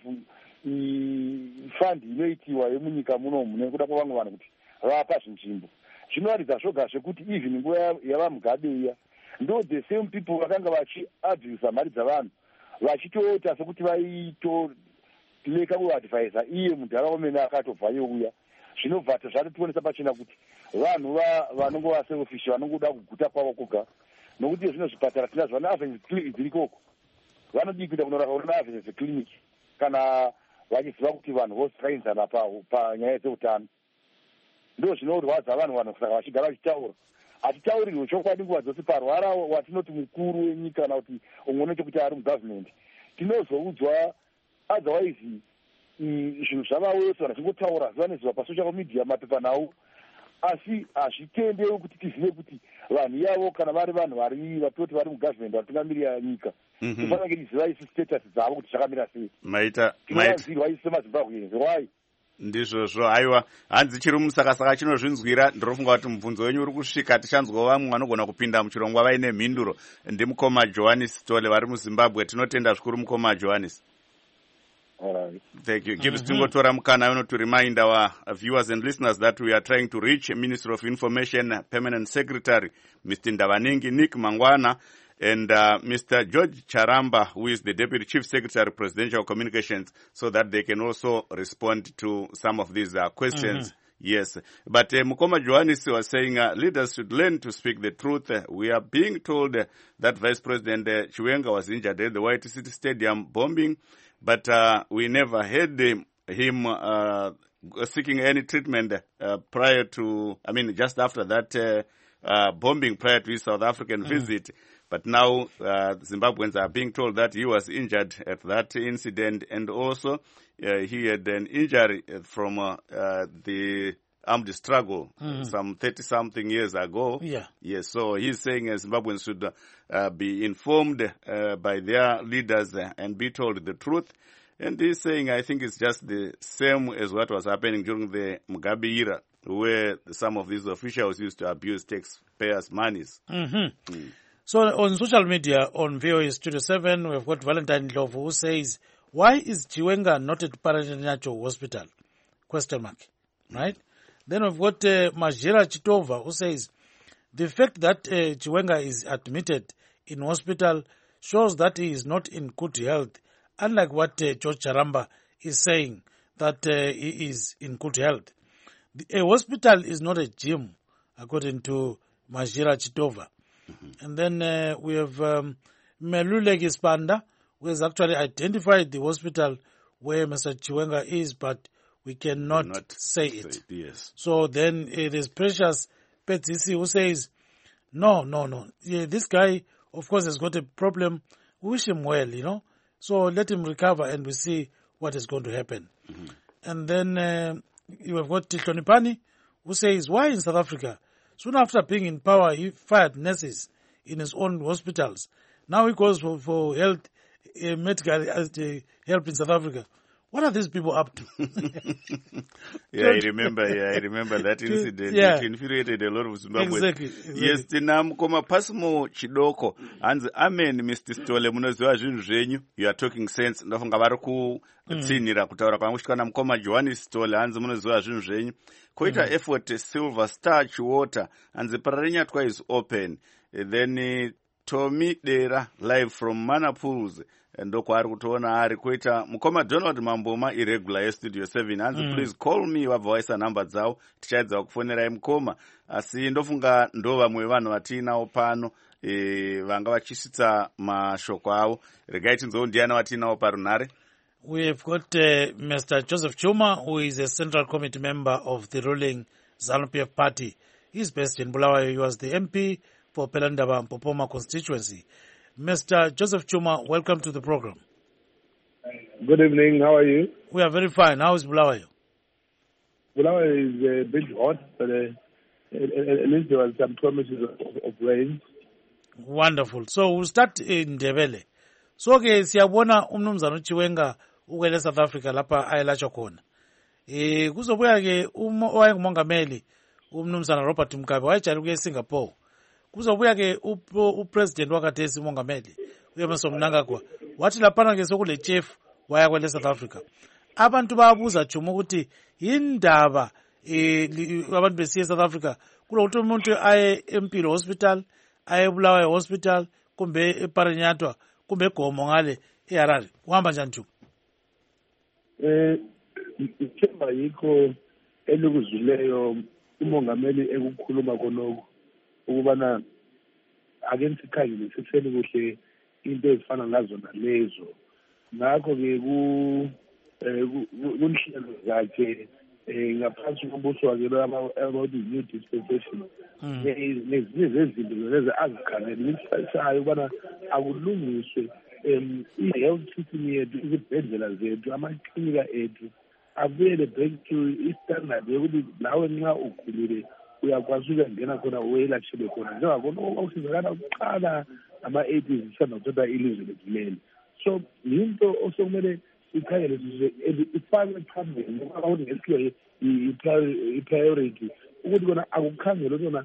fund inoitiwa yemunyika munomu nekuda kwavamwe vanhu kuti vapa zvinzvimbo. Zvinoratidza zvoga zvekuti even nguva yavamugabe iya ndo the same people vakanga vachiabhusa mari dzavanhu vachitoita sekuti vaitoleka kuadvisa iye muntaraunda mene akatobva youya. Zvinobva zvatotionesa pachena kuti vanhu vanongova selfish vanongoda kuguta kwavo koga, nokuti zvino zvipatara tinazvo vana avenge clinic dziri koko vanodii kuita kunorapa una avenge clinic kana vachiziva kuti vanhu vostrainzana panyaya dzeutano. Ndo zvinorwadza vanhu saka vachigara vachitaura hatitaurirwe chokwadi nguva dzose parwara watinoti mukuru wenyika kana kuti umwe nechekuti ari mugavhmendi tinozoudzwa otherwise zvinhu zvavawese vanhu zvingotaura zuva nezuva pasocial media mapepa nhau, asi hazvitendewi kuti tizive kuti vanhu yavo kana vari vanhu vatoti vari mugavhmendi vatungamirira nyika tifanira tiziva isi status dzavo kuti zvakamira sei. Tinovanzirwa isi semazimbabweans why ndizvozvo. Haiwa, hanzi chiri musakasaka chinozvinzwira. Ndinofunga kuti mubvunzo wenyu uri kusvika. Tichanzwa vamwe vanogona kupinda muchirongwa vaine mhinduro. Ndimukoma Johannes Tole vari muZimbabwe. Tinotenda zvikuru mukoma Johannes. Thank you. Gibbs tingotora mukana uno to remind our viewers and listeners that we are trying to reach Minister of Information Permanent Secretary Mr. Ndavaningi Nick Mangwana and Mr. George Charamba, who is the Deputy Chief Secretary Presidential Communications, so that they can also respond to some of these questions. Yes, but Mukoma Johannes was saying leaders should learn to speak the truth. We are being told that Vice President Chiwenga was injured at the White City Stadium bombing, but we never heard him seeking any treatment prior to, just after that bombing prior to his South African visit. But now Zimbabweans are being told that he was injured at that incident, and also he had an injury from the armed struggle some 30-something years ago. Yeah. Yes, so he's saying Zimbabweans should be informed by their leaders and be told the truth. And he's saying, I think it's just the same as what was happening during the Mugabe era, where some of these officials used to abuse taxpayers' monies. So on social media, on VOA Studio 7, we've got Valentine Love who says, why is Chiwenga not at Paranyacho Hospital? ? Right? Then we've got Majira Chitova who says, the fact that Chiwenga is admitted in hospital shows that he is not in good health, unlike what George Charamba is saying, that he is in good health. A hospital is not a gym, according to Majira Chitova. And then we have Meluleki Spanda, who has actually identified the hospital where Mr. Chiwenga is, but we cannot say it. Yes. So then it is Precious Petsisi who says, no. Yeah, this guy, of course, has got a problem. We wish him well, So let him recover and we see what is going to happen. And then you have got Titlonipani, who says, why in South Africa? Soon after being in power, he fired nurses in his own hospitals. Now he goes for health, medical help in South Africa. What are these people up to? I remember that incident. It infuriated a lot of Zimbabweans. Exactly. Yes, tinamukoma pasimo chidoko. Hanzi, amen, Mr. Stole, munoziva zvinhu zvenyu. You are talking sense. Ndafunga vari kutsinira kutaura kwamushika namukoma Johannes Stole. Hanzi, munoziva zvinhu zvenyu. Koita effort Silver Star Chiwater. Hanzi, Pararenyatwa is open. Then Tommy Dera, live from Manapools. Ndoko ari kutoona ari kuita mukoma Donald Mamboma irregular yestudio 7. Hanzi, please call me, wabva waisa namba dzavo tichaedza kufonerai mukoma. Asi ndofunga ndo vamwe vanhu vatinawo pano. vanga vachisvitsa mashoko avo. Regai tinzou ndiana watinawo parunare. We have got Mr. Joseph Chuma, who is a Central Committee member of the ruling ZANU-PF party. He's based in Bulawayo. He was the MP for Pelandaba Mpopoma constituency. Mr. Joseph Chuma, welcome to the program. Good evening. How are you? We are very fine. How is Bulawayo? Bulawayo is a bit hot, but at least there were some promises of rain. Wonderful. So we'll start in Ndebele. So ke siyabona umnumzana uChiwenga ukwele South Africa lapha ayelatshwa khona. Kuzobuya ke owayengumongameli umnumzana Robert Mugabe wayejayele ukuya eSingapore. Kuzobuya ke upresident wakathesi umongameli uEmmerson Mnangagwa wathi laphana ke sokule chief waya kwele South Africa. Abantu bayabuza Chuma ukuthi indaba abantu besiye South Africa kulokuthi umuntu aye eMpilo Hospital, aye eBulawayo Hospital, kumbe eParinyatwa, kumbe eGomo ngale eHarare. Uhamba njani Chuma? Ithemba yikho elikuzileyo umongameli ekukhuluma konoko ukubana ake sikhangele sisele kuhle into ezifana ngazona lezo. Ngakho ke kunhlelo zakhe ngaphansi kombuso wakhe about the new dispensation nezinye zezinto lezi azikhanele isayo ubana akulungiswe i-health system yethu, izibhedlela zethu, amaklinika ethu avele back to istandard yokuthi nawe nxa ukhulile uyakwazi ukungena khona uyelatshele khona njengakona okusizakala ukuqala ama-80s isanda kuthatha ilizwe lethu leli. So yinto osokumele ikhangele ifakwe phambili ngoba ngesikhiwa i-priority ukuthi kona akukhangelwe kona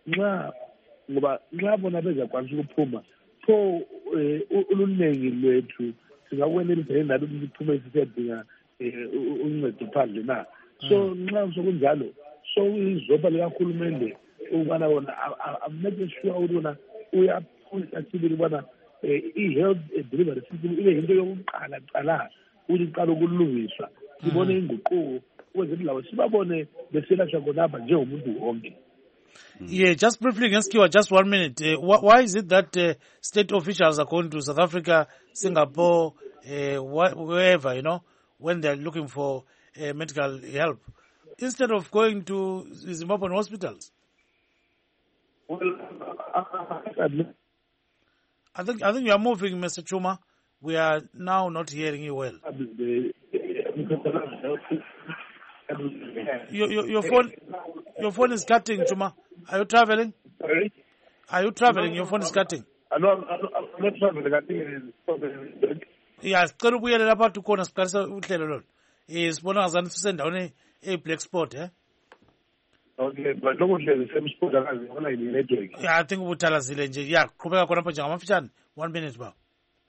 nxa bona bezakwanisa ukuphuma pho uluningi lwethu singakwenelisa yini nathi ukuthi siphume sisiyadinga uncedo phandle na. So nxa sokunjalo sokuyizopha likahulumende ukubana bona amake sure ukuthi bona uyaphulisa sibili ubana i-health delivery system ibe yinto yokuqala qala ukuthi iqala ukulungiswa sibone inguquko ukwenzela lawo sibabone beselashwa khonapha njengomuntu wonke. Yeah, just briefly, Ngeskiwa, just 1 minute. Why is it that state officials are going to South Africa, Singapore, wherever, when they're looking for medical help, instead of going to Zimbabwean hospitals? Well, I think you are moving, Mr. Chuma. We are now not hearing you well. Your phone is cutting, Chuma. Are you traveling? Sorry? Are you traveling? Your phone is cutting. I'm not traveling. I think it is. Yeah, sicela ubuyele lapha tukhona siqalisa uhlelo lolo. Sibona ngazani sisendaweni eBlack Spot, eh? Okay, but lokho hlelo semsport akazi ngona yini network. Yeah, I think ubuthalazile nje. Yeah, qhubeka khona manje ngamafitshane. 1 minute ba.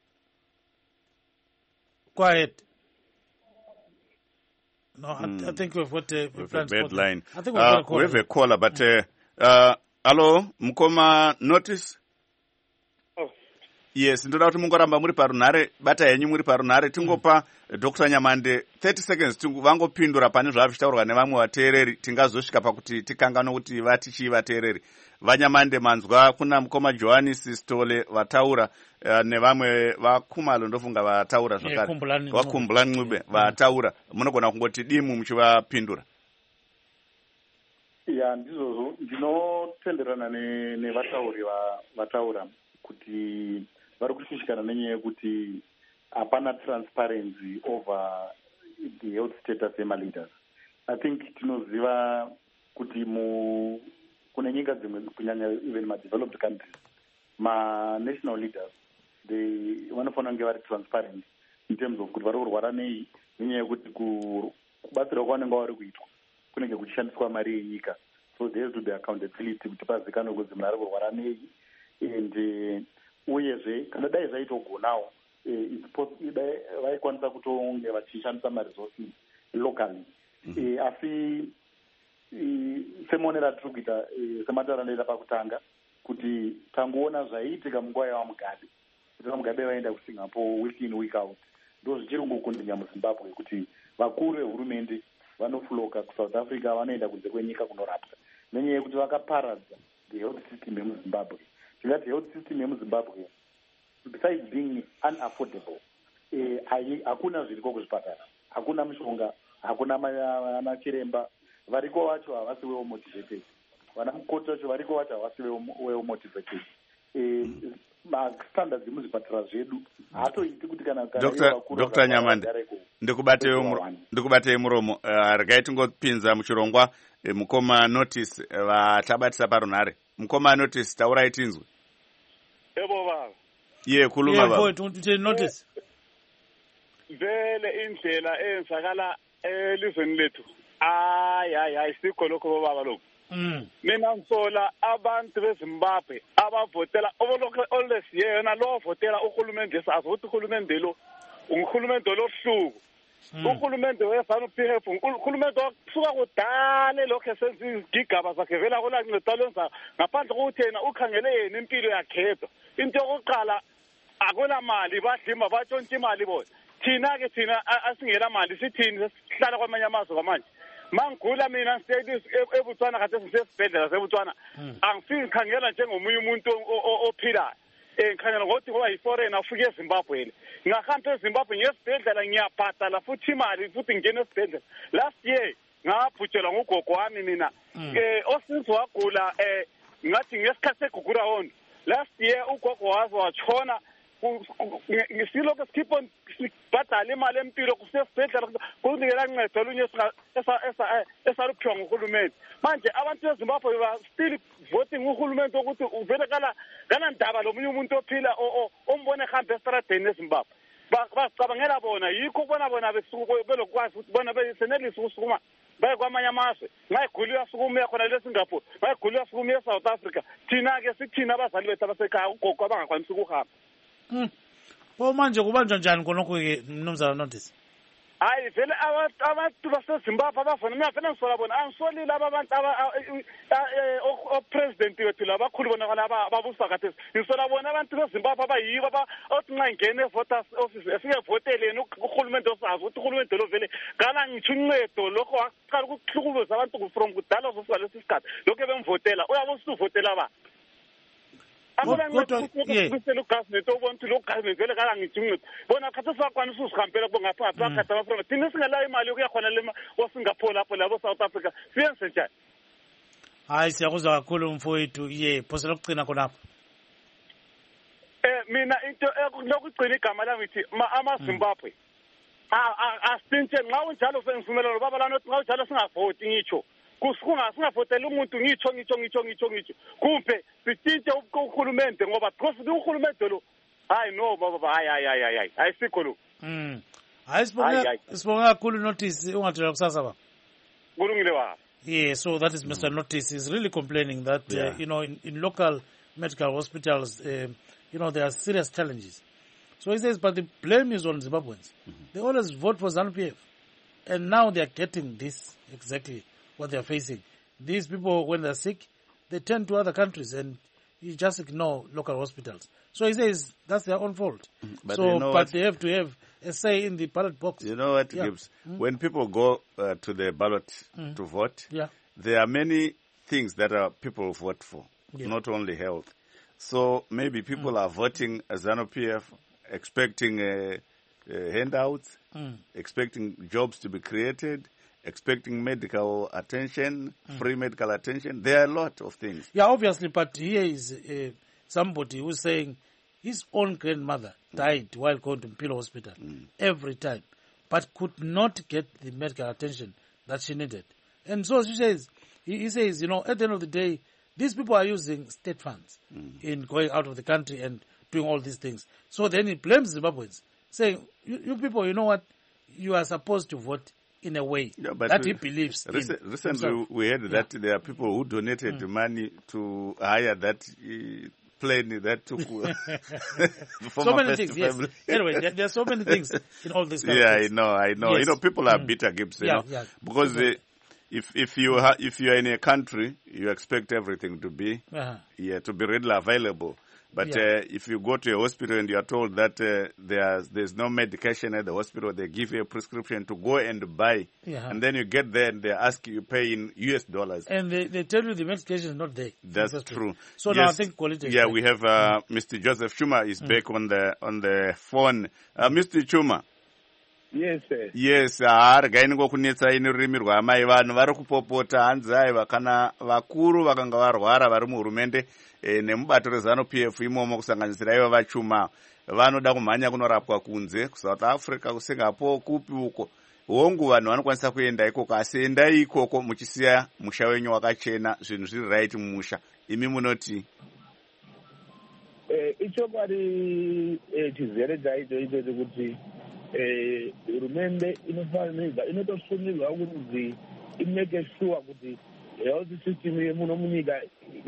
Go ahead. No, I think we've got a bad line. I think we have a caller, but hello, Mukoma notice? Oh. Yes, ndoda kuti mungoramba muri parunhare, bata yenyu muri parunhare, tingopa Dr. Nyamande 30 seconds vangopindura pane zvavitaurwa nevamwe vateereri, tingazosvika pakuti tikangano kuti vatichii vateereri. Vanyamande manzwa kuna Mukoma Johannes Stole vataura nevamwe vaKhumalo ndofunga vataura zvakare. VaKhumbulani Ncube vataura. Munogona kungoti dimu muchivapindura. Ya ndizvo ndinotenderana nevatauri vataura kuti vari kushushikana nenyaya yekuti hapana transparency over the health status yema-leaders. I think tinoziva kuti kune nyika dzimwe kunyanya even ma-developed countries ma-national leaders vanofanira kunge vari transparent in terms of kuti vari kurwara nei, nenyaya yekuti kubatsira kwavanenge vari kuitwa kunenge kuchishandiswa mari yenyika. So there has to be accountability kuti pazikanwe kuti munhu ari kurwara nei. And uyezve kana dai zvaitogonawo vaikwanisa kutonge vachishandisa maresources locally. Asi semuonera tiri kuita semataura ndoita pakutanga kuti tangoona zvaiitika munguva yavamugabe kuti vamugabe vaenda kuSingapore week in week out ndo zvichiri kungokundinya muZimbabwe kuti vakuru vehurumende vanofuloka kuSouth Africa vanoenda kunze kwenyika kunorapwa nenyaya yekuti vakaparadza the health system yemuZimbabwe. tingati health system yemuzimbabwe besides being unaffordable hakuna zviriko kuzvipatara, hakuna mishonga, hakuna ana chiremba, variko vacho havasi well motivated, vana mukoti vacho variko vacho havasi well motivated. Mastandards emuzvipatara zvedu haatoiti kuti kana Dr. Nyamande ndikubatei muromo. Regai tingopinza muchirongwa mukoma notice vatabatisa parunhare. Mukoma notice taurai tinzwe. Ebo baba. Ye khuluma baba. Notice. Vele indlela eyenzakala elizweni lethu. Hayi sikho lokho baba lokho. Mina ngisola abantu beZimbabwe abavotela olesi yena lo votela uhulumende sazi ukuthi uhulumende lo ungihulumende lohluku. Uhulumende weSANU-PF uhulumende okusuka kudala lokho esenza izigigaba zakhe vela kulanceda lenza ngaphandle kokuthi yena ukhangele yena impilo yakhe. Into yokuqala akula mali badlima batshontsha imali bona. Thina ke thina asingela mali sithini sihlala kwamanye amazwe kwamanje. Mangigula mina ngiseyidis eBotswana kade sisesibhedlela seBotswana angifiki khangela njengomunye umuntu ophilayo ngikhangela ngokuthi ngoba yiforeigner ufike eZimbabwe ngahamba eZimbabwe ngesibhedlela ngiyabhadala futhi imali futhi ngene esibhedlela. Last year ngabhujelwa ngugogo wami mina osince wagula ngathi ngesikhathi segugura hondo. Last year ugogo wazi watshona ngisilokho sikhipha sibhadala imali empilo kusesibhedlela kunikela ncedo olunye esaluphiwa nguhulumende. Manje abantu beZimbabwe ba still voting uhulumende ukuthi uvele kana ndaba lomunye umuntu ophila ombone ehamba estradeni eZimbabwe. Basicabangela bona yikho bona besuku belokwazi ukuthi bona besenelisa ukusukuma baye kwamanye amazwe. Ngayigulwa sukuma khona leSingapore, ngayigulwa sukuma eSouth Africa. Thina ke sithina abazali bethu abasekhaya ugogo abangakwanisi ukuhamba. Manje kubanjwa njani konokho ke mnumzana Notice? Hayi vele abantu baseZimbabwe abafana mina vele ngisola bona angisolile abantu president wethu labakhulu bona laba ababusa kade ngisola bona abantu beZimbabwe abayibo othi nxa ngene voters office efike voteleni uhulumende osazi ukuthi uhulumende lo vele kana ngitsho uncedo lokho waqala ukuhlukumeza abantu from kudala sosuka lesikhathi lokho bemvotela uyabusa uvotela ba Kodwa lo government obontu lo government vele kana ngithi uncedo bona khathi sakwanisa usihambela bo ngapha phakathi amafront thina singela imali yokuyakhona lema waSingapore lapho labo South Africa siyenze njani? Hayi siyakuzwa kakhulu mfowethu phose lokugcina khonapho. Mina into lokugcina igama lami ngithi amaZimbabwe asinthe nxa unjalo sengivumela lo baba lana nxa unjalo singavoti ngitsho singavotela umuntu ngitsho kumbe sithintshe uhulumende ngoba because uhulumende lo hayi no baba hayi ayisikho lo. Hayi sibonga kakhulu Notice ungathola kusasa ba. Kulungile baba. Yeah, so that is Mr. Notice is really complaining that in local medical hospitals there are serious challenges. So he says, but the blame is on Zimbabweans. They always vote for ZANU-PF, and now they are getting this exactly what they are facing. These people, when they're sick, they turn to other countries, and you just ignore local hospitals. So he says that's their own fault. But they have to have a say in the ballot box. You know what, Gibbs? When people go to the ballot to vote, there are many things that people vote for, not only health. So maybe people are voting ZANU-PF expecting handouts, expecting jobs to be created, expecting medical attention, free medical attention. There are a lot of things. Yeah, obviously, but here is somebody who's saying his own grandmother died while going to Mpilo Hospital every time, but could not get the medical attention that she needed. And so he says, at the end of the day, these people are using state funds in going out of the country and doing all these things. So then he blames Zimbabweans, saying, you people, you know what? You are supposed to vote in a way that he believes in. Recently, we heard that there are people who donated money to hire that plane that took so many things, yes. Anyway, there are so many things in all this kind of things. I know. Yes. People are bitter, Gibbs, because if you are in a country, you expect everything to be to be readily available. But if you go to a hospital and you are told that there's no medication at the hospital, they give you a prescription to go and buy. Yeah. And then you get there and they ask you pay in US dollars. And they tell you the medication is not there. That's true. So now I think quality. Yeah, we have Mr. Joseph Chuma is back on the phone. Mr. Chuma. Yes, sir. Yes, hargaini ngokunetsa ini rurimi rwamai vanhu vari kupopota hanzi aiva kana vakuru vakanga varwara vari muhurumende nemubato rezanu PF imomo kusanganisira ivo vaChuma vanoda kumhanya kunorapwa kunze kuSouth Africa kuSingapore kupi uko hongu vanhu vanokwanisa kuenda ikoko asi endai ikoko muchisiya musha wenyu wakachena zvinhu zviri right mumusha imi munoti ichokwadi chizere chaicho ichocho kuti hurumende inotosunirwa kuti imeke sure kuti health system yemuno munyika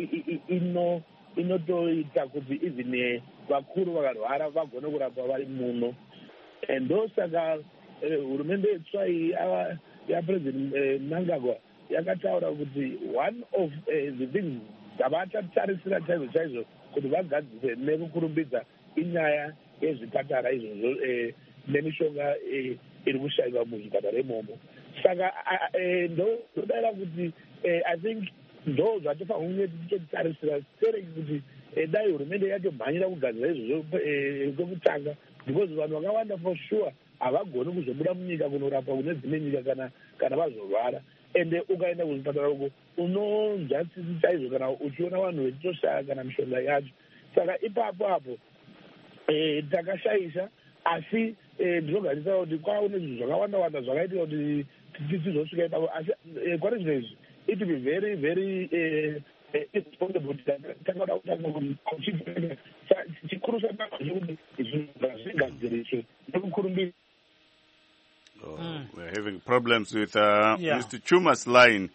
inotoita kuti even vakuru vakarwara vagone kurapwa vari muno. Ndosaka hurumende itsva iyi yapresident Mnangagwa yakataura kuti one of the things dzavachatarisira chaizvo chaizvo kuti vagadzise nekukurumbidza inyaya yezvipatara izvozvo nemishonga iri kushayiwa muzvipatara imomo. Saka ndodaira kuti I think ndo zvatofanira kunge tichitarisira sere kuti dai hurumende yatomhanyira kugadzira izvozvo kwekutanga because vanhu vakawanda for sure havagoni kuzobuda munyika kunorapwa kune dzimwe nyika kana vazorwara. Ende ukaenda kuzvipatara uko unonzwa tsitsi chaizvo kana uchiona vanhu vechitoshaya kana mishonga yacho. Saka ipapo apo takashayisa asi ndinogarisa kuti kwaune zvinhu zvakawanda zvakaitika kuti tizosvika ipapo asi kwari zvino izvi it will be very very irresponsible kuti takada kutanga chikuru chakazvikuti zvinhu zvigadziriswe nekukurumbira. We're having problems with Mr. Chuma's line.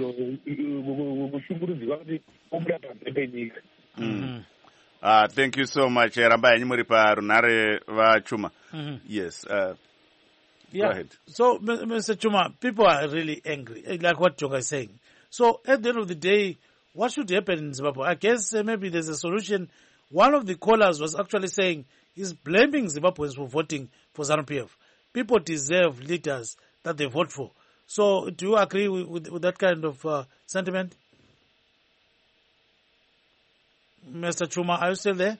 Thank you so much. Rambai muri pa runare va Chuma. Yes. Go ahead. So, Mr. Chuma, people are really angry, like what Jonga is saying. So, at the end of the day, what should happen in Zimbabwe? I guess maybe there's a solution. One of the callers was actually saying he's blaming Zimbabweans for voting for ZANU-PF. People deserve leaders that they vote for. So, do you agree with that kind of sentiment? Mr. Chuma, are you still there?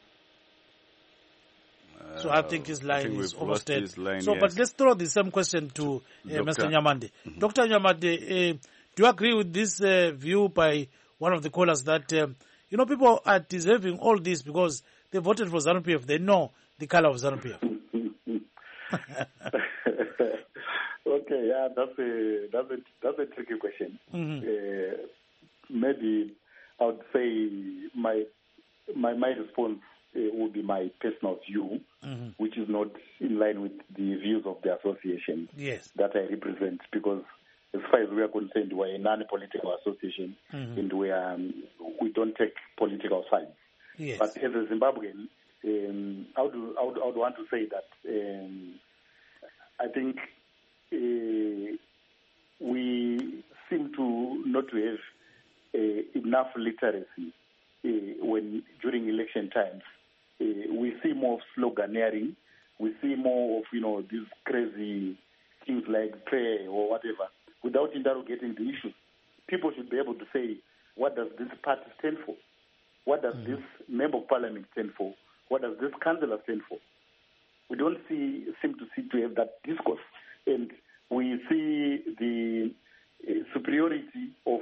So I think his line is overstayed. So, yes. But let's throw the same question to Mr. Nyamande. Dr. Nyamande, do you agree with this view by one of the callers that, people are deserving all this because they voted for ZANU-PF. They know the color of ZANU-PF. Okay, yeah, that's a tricky question. Maybe I would say my response would be my personal view, which is not in line with the views of the association that I represent, because as far as we are concerned, we are a non-political association, and we don't take political sides. Yes. But as a Zimbabwean, I would want to say that I think we seem to not to have enough literacy when during election times. We see more of sloganeering. We see more of these crazy things like prayer or whatever, without interrogating the issues. People should be able to say, what does this party stand for? What does this member of parliament stand for? What does this councillor stand for? We don't seem to have that discourse, and we see the superiority of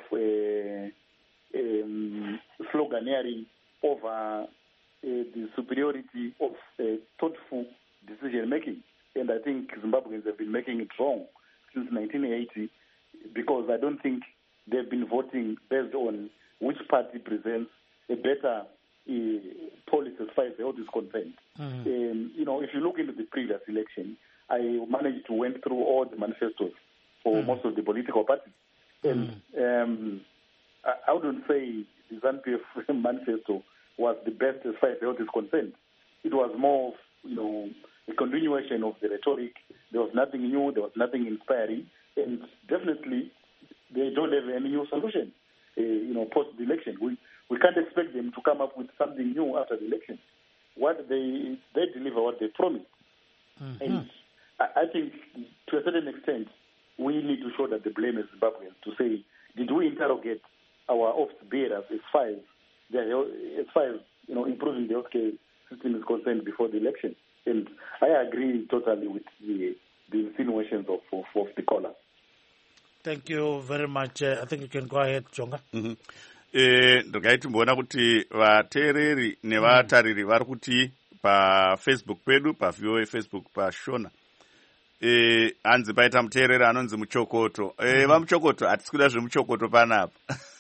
sloganeering over the superiority of thoughtful decision making. And I think Zimbabweans have been making it wrong since 1980, because I don't think they've been voting based on which party presents a better policy as far as the health is concerned. If you look into the previous election, I managed to went through all the manifestos for most of the political parties. And I wouldn't say the ZANU-PF manifesto was the best as far as the health is concerned. It was more of, a continuation of the rhetoric. There was nothing new, there was nothing inspiring, and definitely they don't have any new solution, post the election. we can't expect them to come up with something new after the election. What they deliver what they promised. Mm-hmm. And I think to a certain extent, we need to show that the blame is Zimbabweans to say, did we interrogate our office bearers as far as improving the healthcare system is concerned before the election? And I agree totally with the insinuations of the caller. Thank you very much. I think you can go ahead, Jonga. Mm-hmm. Ndingaiti mboona kuti vateereri nevatariri vari kuti pafacebook pedu paVOA Facebook pashona hanzi paita muteereri anonzi Muchokoto. Vamuchokoto hatisi kuda zvemuchokoto panapa.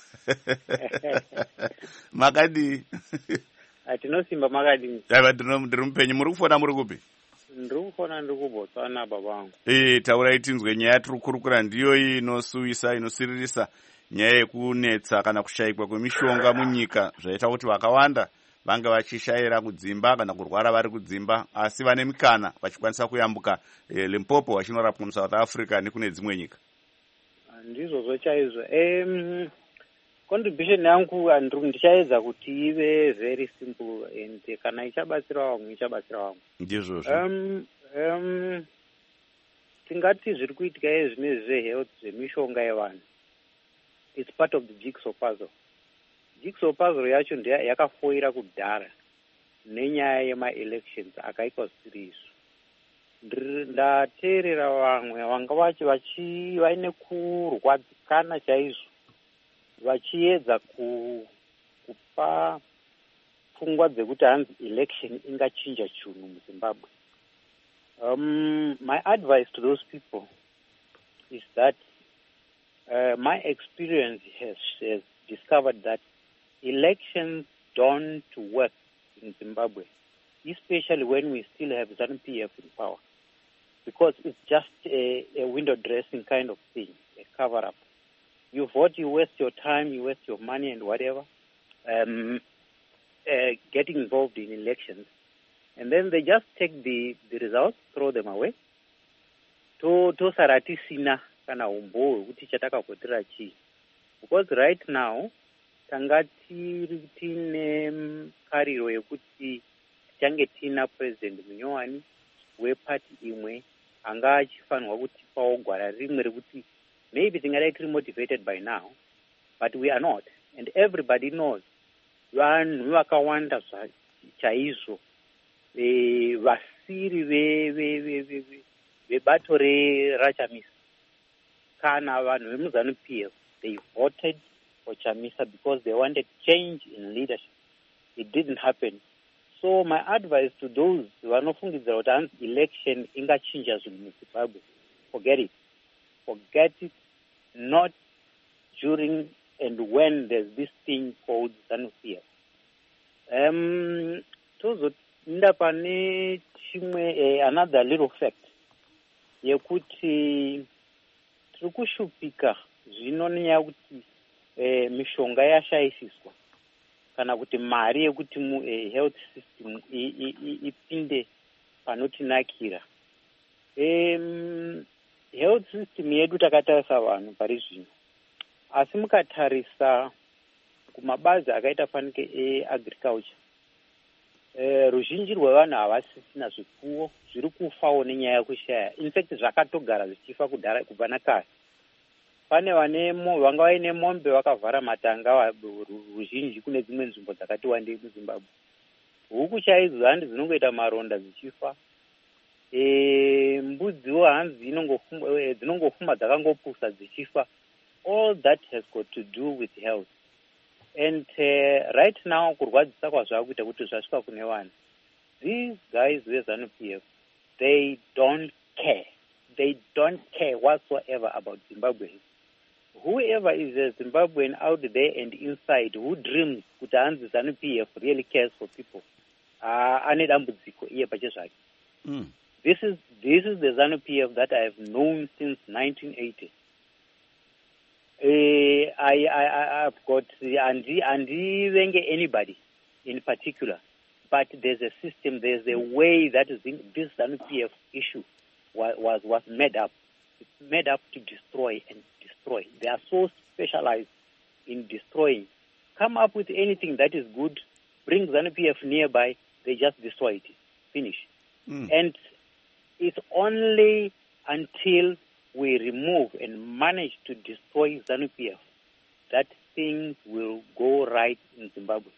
Makadii? Tinosimba makadii. Ndiri mupenyu. Muri kufona muri kupi? Ndiri kufona ndiri kuBotswana baba vangu. Taurai tinzwe nyaya tiri kukurukura ndiyo iyi inosuwisa inosiririsa nyaya yekunetsa kana kushayikwa kwemishonga munyika zvaita kuti vakawanda vange vachishayira kudzimba kana kurwara vari kudzimba asi vane mikana vachikwanisa kuyambuka Limpopo vachinorapwa muSouth Africa nekune dzimwe nyika. Ndizvo chaizvo. Contribution yangu ndichaedza kuti ive very simple and kana ichabatsira vamwe ichabatsira vamwe. Ndizvozvo. Tingati zviri kuitika zvinezvi zvehealth zvemishonga yevanhu. It's part of the jigsaw puzzle. Jigsaw puzzle yacho yakafoira kudhara nenyaya yema-elections akaitwa zvisiri izvo. Ndateerera vamwe vanga vaine kurwadzikana chaizvo vachiedza kupa pfungwa dzekuti hanzi election ingachinja chinhu muZimbabwe. My advice to those people is that my experience has discovered that elections don't work in Zimbabwe, especially when we still have ZANU-PF in power, because it's just a window dressing kind of thing, a cover-up. You vote, you waste your time, you waste your money and whatever, getting involved in elections. And then they just take the results, throw them away. Tosaratisina kana umbo wekuti chatakakotera chii. Because right now, tangati tine kariro yekuti tichange tina President Munyowani wepati imwe anga achifanirwa kutipawo gwara rimwe rekuti maybe tingadai tiri motivated by now, but we are not. And everybody knows vanhu vakawanda chaizvo vasiri vebato raChamisa kana vanhu vemuZANU-PF, they voted for Chamisa because they wanted change in leadership. It didn't happen. So my advice to those vanofungidzira kuti hanzi election ingachinja zvinhu muZimbabwe, forget it. Forget it. Not during and when there's this thing called ZANU-PF. Tozoenda pane chimwe another little fact yekuti tiri kushupika zvino nenyaya yekuti mishonga yashaisiswa kana kuti mari yekuti health system ipinde panotinakira. Health system yedu takatarisa vanhu pari zvino, asi mukatarisa kumabazi akaita fanike eagriculture, ruzhinji rwevanhu havasisina zvipfuwo, zviri kufawo nenyaya yekushaya. In fact zvakatogara zvichifa kudhara kubva nakare. Pane vanga vaine mombe vakavhara matanga ruzhinji kune dzimwe nzvimbo dzakati wandei muZimbabwe. Huku chaidzo handi dzinongoita maronda dzichifa. Mbudziwo hanzi dzinongofuma dzakangopusa dzichifa. All that has got to do with health. And right now kurwadzisa kwazvakuita kuti zvasvika kune vanhu. These guys veZANU-PF, they don't care. They don't care whatsoever about Zimbabweans. Whoever is a Zimbabwean out there and inside who dreams kuti hanzi ZANU-PF really cares for people, ane dambudziko iye pachezvake. This is the ZANU-PF that I have known since 1980. I've got andivenge anybody in particular, but there's a system, there's a way that this ZANU-PF issue was made up. It's made up to destroy and destroy. They are so specialized in destroying come up with anything that is good, bring ZANU-PF nearby, they just destroy it. Finish. And it's only until we remove and manage to destroy ZANU-PF that things will go right in Zimbabwe.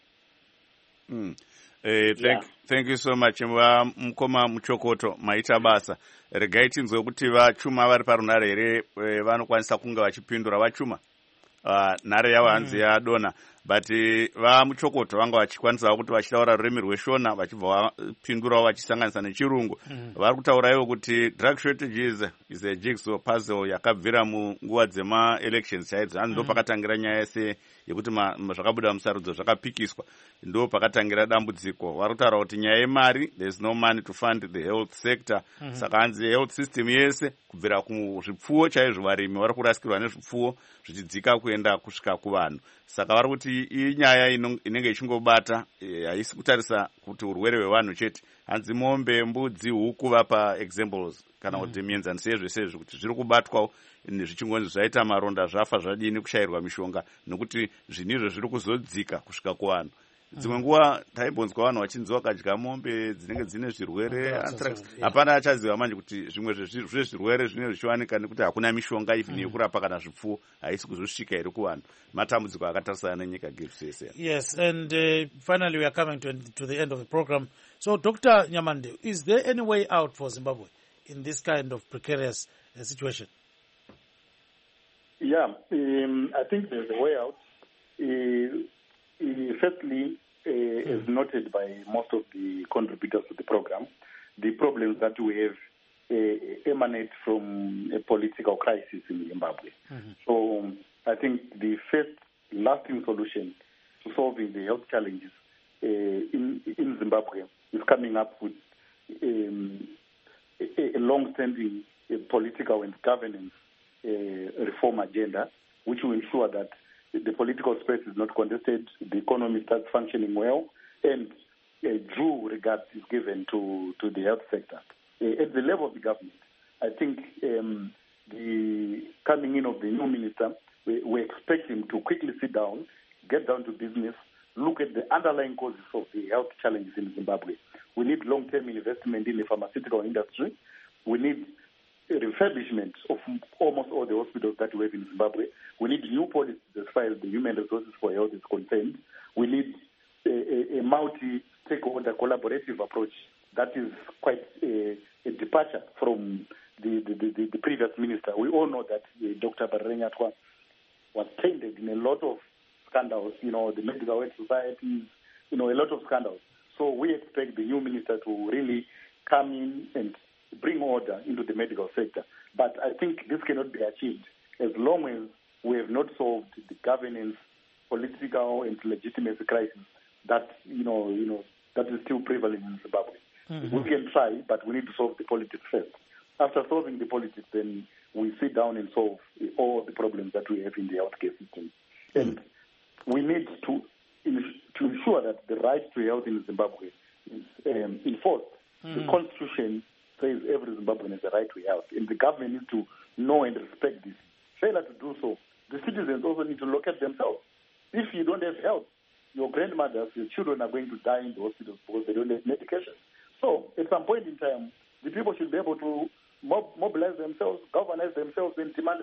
Thank you so much. Mukoma Muchokoto maita basa. Regai tinzwe kuti vachuma vari parunare here vanokwanisa kunge vachipindura vachuma. Nhare yavo hanzi yadona. But vamuchokoto vanga vachikwanisa kuti vachitaura rurimi rweshona vachibva vapindurawo vachisanganisa nechirungu. Vari kutaura ivo kuti drug shortage is a jigsaw puzzle yakabvira munguva dzema-elections chaidzo. Hanzi ndo pakatangira nyaya yese yekuti zvakabuda musarudzo zvakapikiswa. Ndo pakatangira dambudziko. Vari kutaura kuti nyaya yemari, there is no money to fund the health sector. Saka hanzi health system yese kubvira kuzvipfuwo chaizvo varimi vari kurasikirwa nezvipfuwo zvichidzika kuenda kusvika kuvanhu. Saka vari kuti inyaya inenge ichingobata haisi kutarisa kuti urwere hwevanhu chete. Hanzi mombe, mbudzi, huku vapa examples kana kuti mienzaniso yezvese kuti zviri kubatwawo zvichingoni zvaita maronda zvafa zvadini kushayirwa mishonga nokuti zvinizvo zviri kuzodzika kusvika kuvanhu. Dzimwe nguva taimbonzwa vanhu vachinzi vakadya mombe dzinenge dzine zvirwere anthrax. Hapana achaziva manje kuti zvimwe zvezvirwere zvinenge zvichiwanika nekuti hakuna mishonga even yekurapa kana zvipfuwo haisi kuzosvika here kuvanhu. Matambudziko akatarisana nenyika gepsese. Yes, and finally we are coming to the end of the program. So Dr. Nyamande, is there any way out for Zimbabwe in this kind of precarious situation? Yeah, I think there's a way out. Firstly, as noted by most of the contributors to the program, the problems that we have emanate from a political crisis in Zimbabwe. So I think the first lasting solution to solving the health challenges in Zimbabwe is coming up with a long-standing political and governance reform agenda, which will ensure that the political space is not contested, the economy starts functioning well, and due regard is given to the health sector. At the level of the government, I think the coming in of the new minister, we expect him to quickly sit down, get down to business, look at the underlying causes of the health challenges in Zimbabwe. We need long-term investment in the pharmaceutical industry. We need a refurbishment of almost all the hospitals that we have in Zimbabwe. We need new policies as far as the human resources for health is concerned. We need a multi-stakeholder collaborative approach that is quite a departure from the previous minister. We all know that Dr. Barrenyatwa was tainted in a lot of scandals, the medical aid societies, a lot of scandals. So we expect the new minister to really come in and bring order into the medical sector. But I think this cannot be achieved as long as we have not solved the governance, political and legitimacy crisis that that is still prevalent in Zimbabwe. We can try, but we need to solve the politics first. After solving the politics, then we sit down and solve all the problems that we have in the healthcare system. And we need to ensure that the right to health in Zimbabwe is enforced. The Constitution says every Zimbabwean has the right to health, and the government needs to know and respect this. Failure to do so, the citizens also need to look at themselves. If you don't have health, your grandmothers, your children are going to die in the hospitals because they don't have medication. So at some point in time, the people should be able to mobilize themselves, galvanize themselves, and demand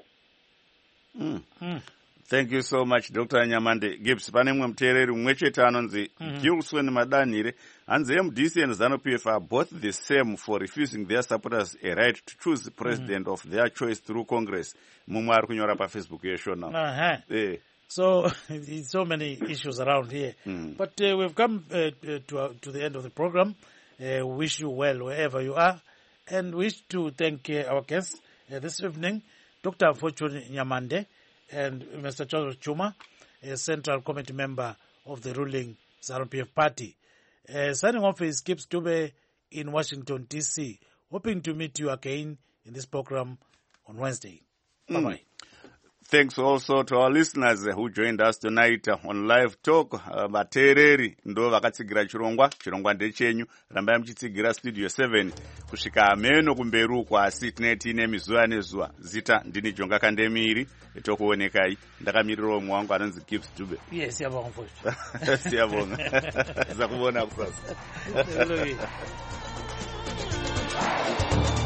their rights. Thank you so much, Dr. Nyamande Gibbs. Pane mwe mteereri mumwe chete anonzi Gilson Madanire. Hanzi MDC and ZANU-PF are both the same for refusing their supporters a right to choose the president of their choice through Congress. Mumwe ari kunyora pa Facebook yesho now. So, so many issues around here. But we've come to the end of the program. Wish you well wherever you are. And wish to thank our guests this evening, Dr. Fortune Nyamande and Mr. Charles Chuma, a Central Committee member of the ruling ZANU-PF party. Signing off is Gibbs Dube in Washington, D.C. Hoping to meet you again in this program on Wednesday. Bye-bye. Thanks also to our listeners who joined us tonight on Live Talk. Vateereri ndo vakatsigira chirongwa ndechenyu. Rambai muchitsigira Studio 7 kusvika ameno kumberi uko, asi tinenge tiine mizuva nezuva. Zita ndini Jonga Kandemiri, tokuonekai. Ndakamirira umwe wangu anonzi Gibbs Dube. Yes, siyabonga mfowethu. Siyabonga. Zakubona kusasa.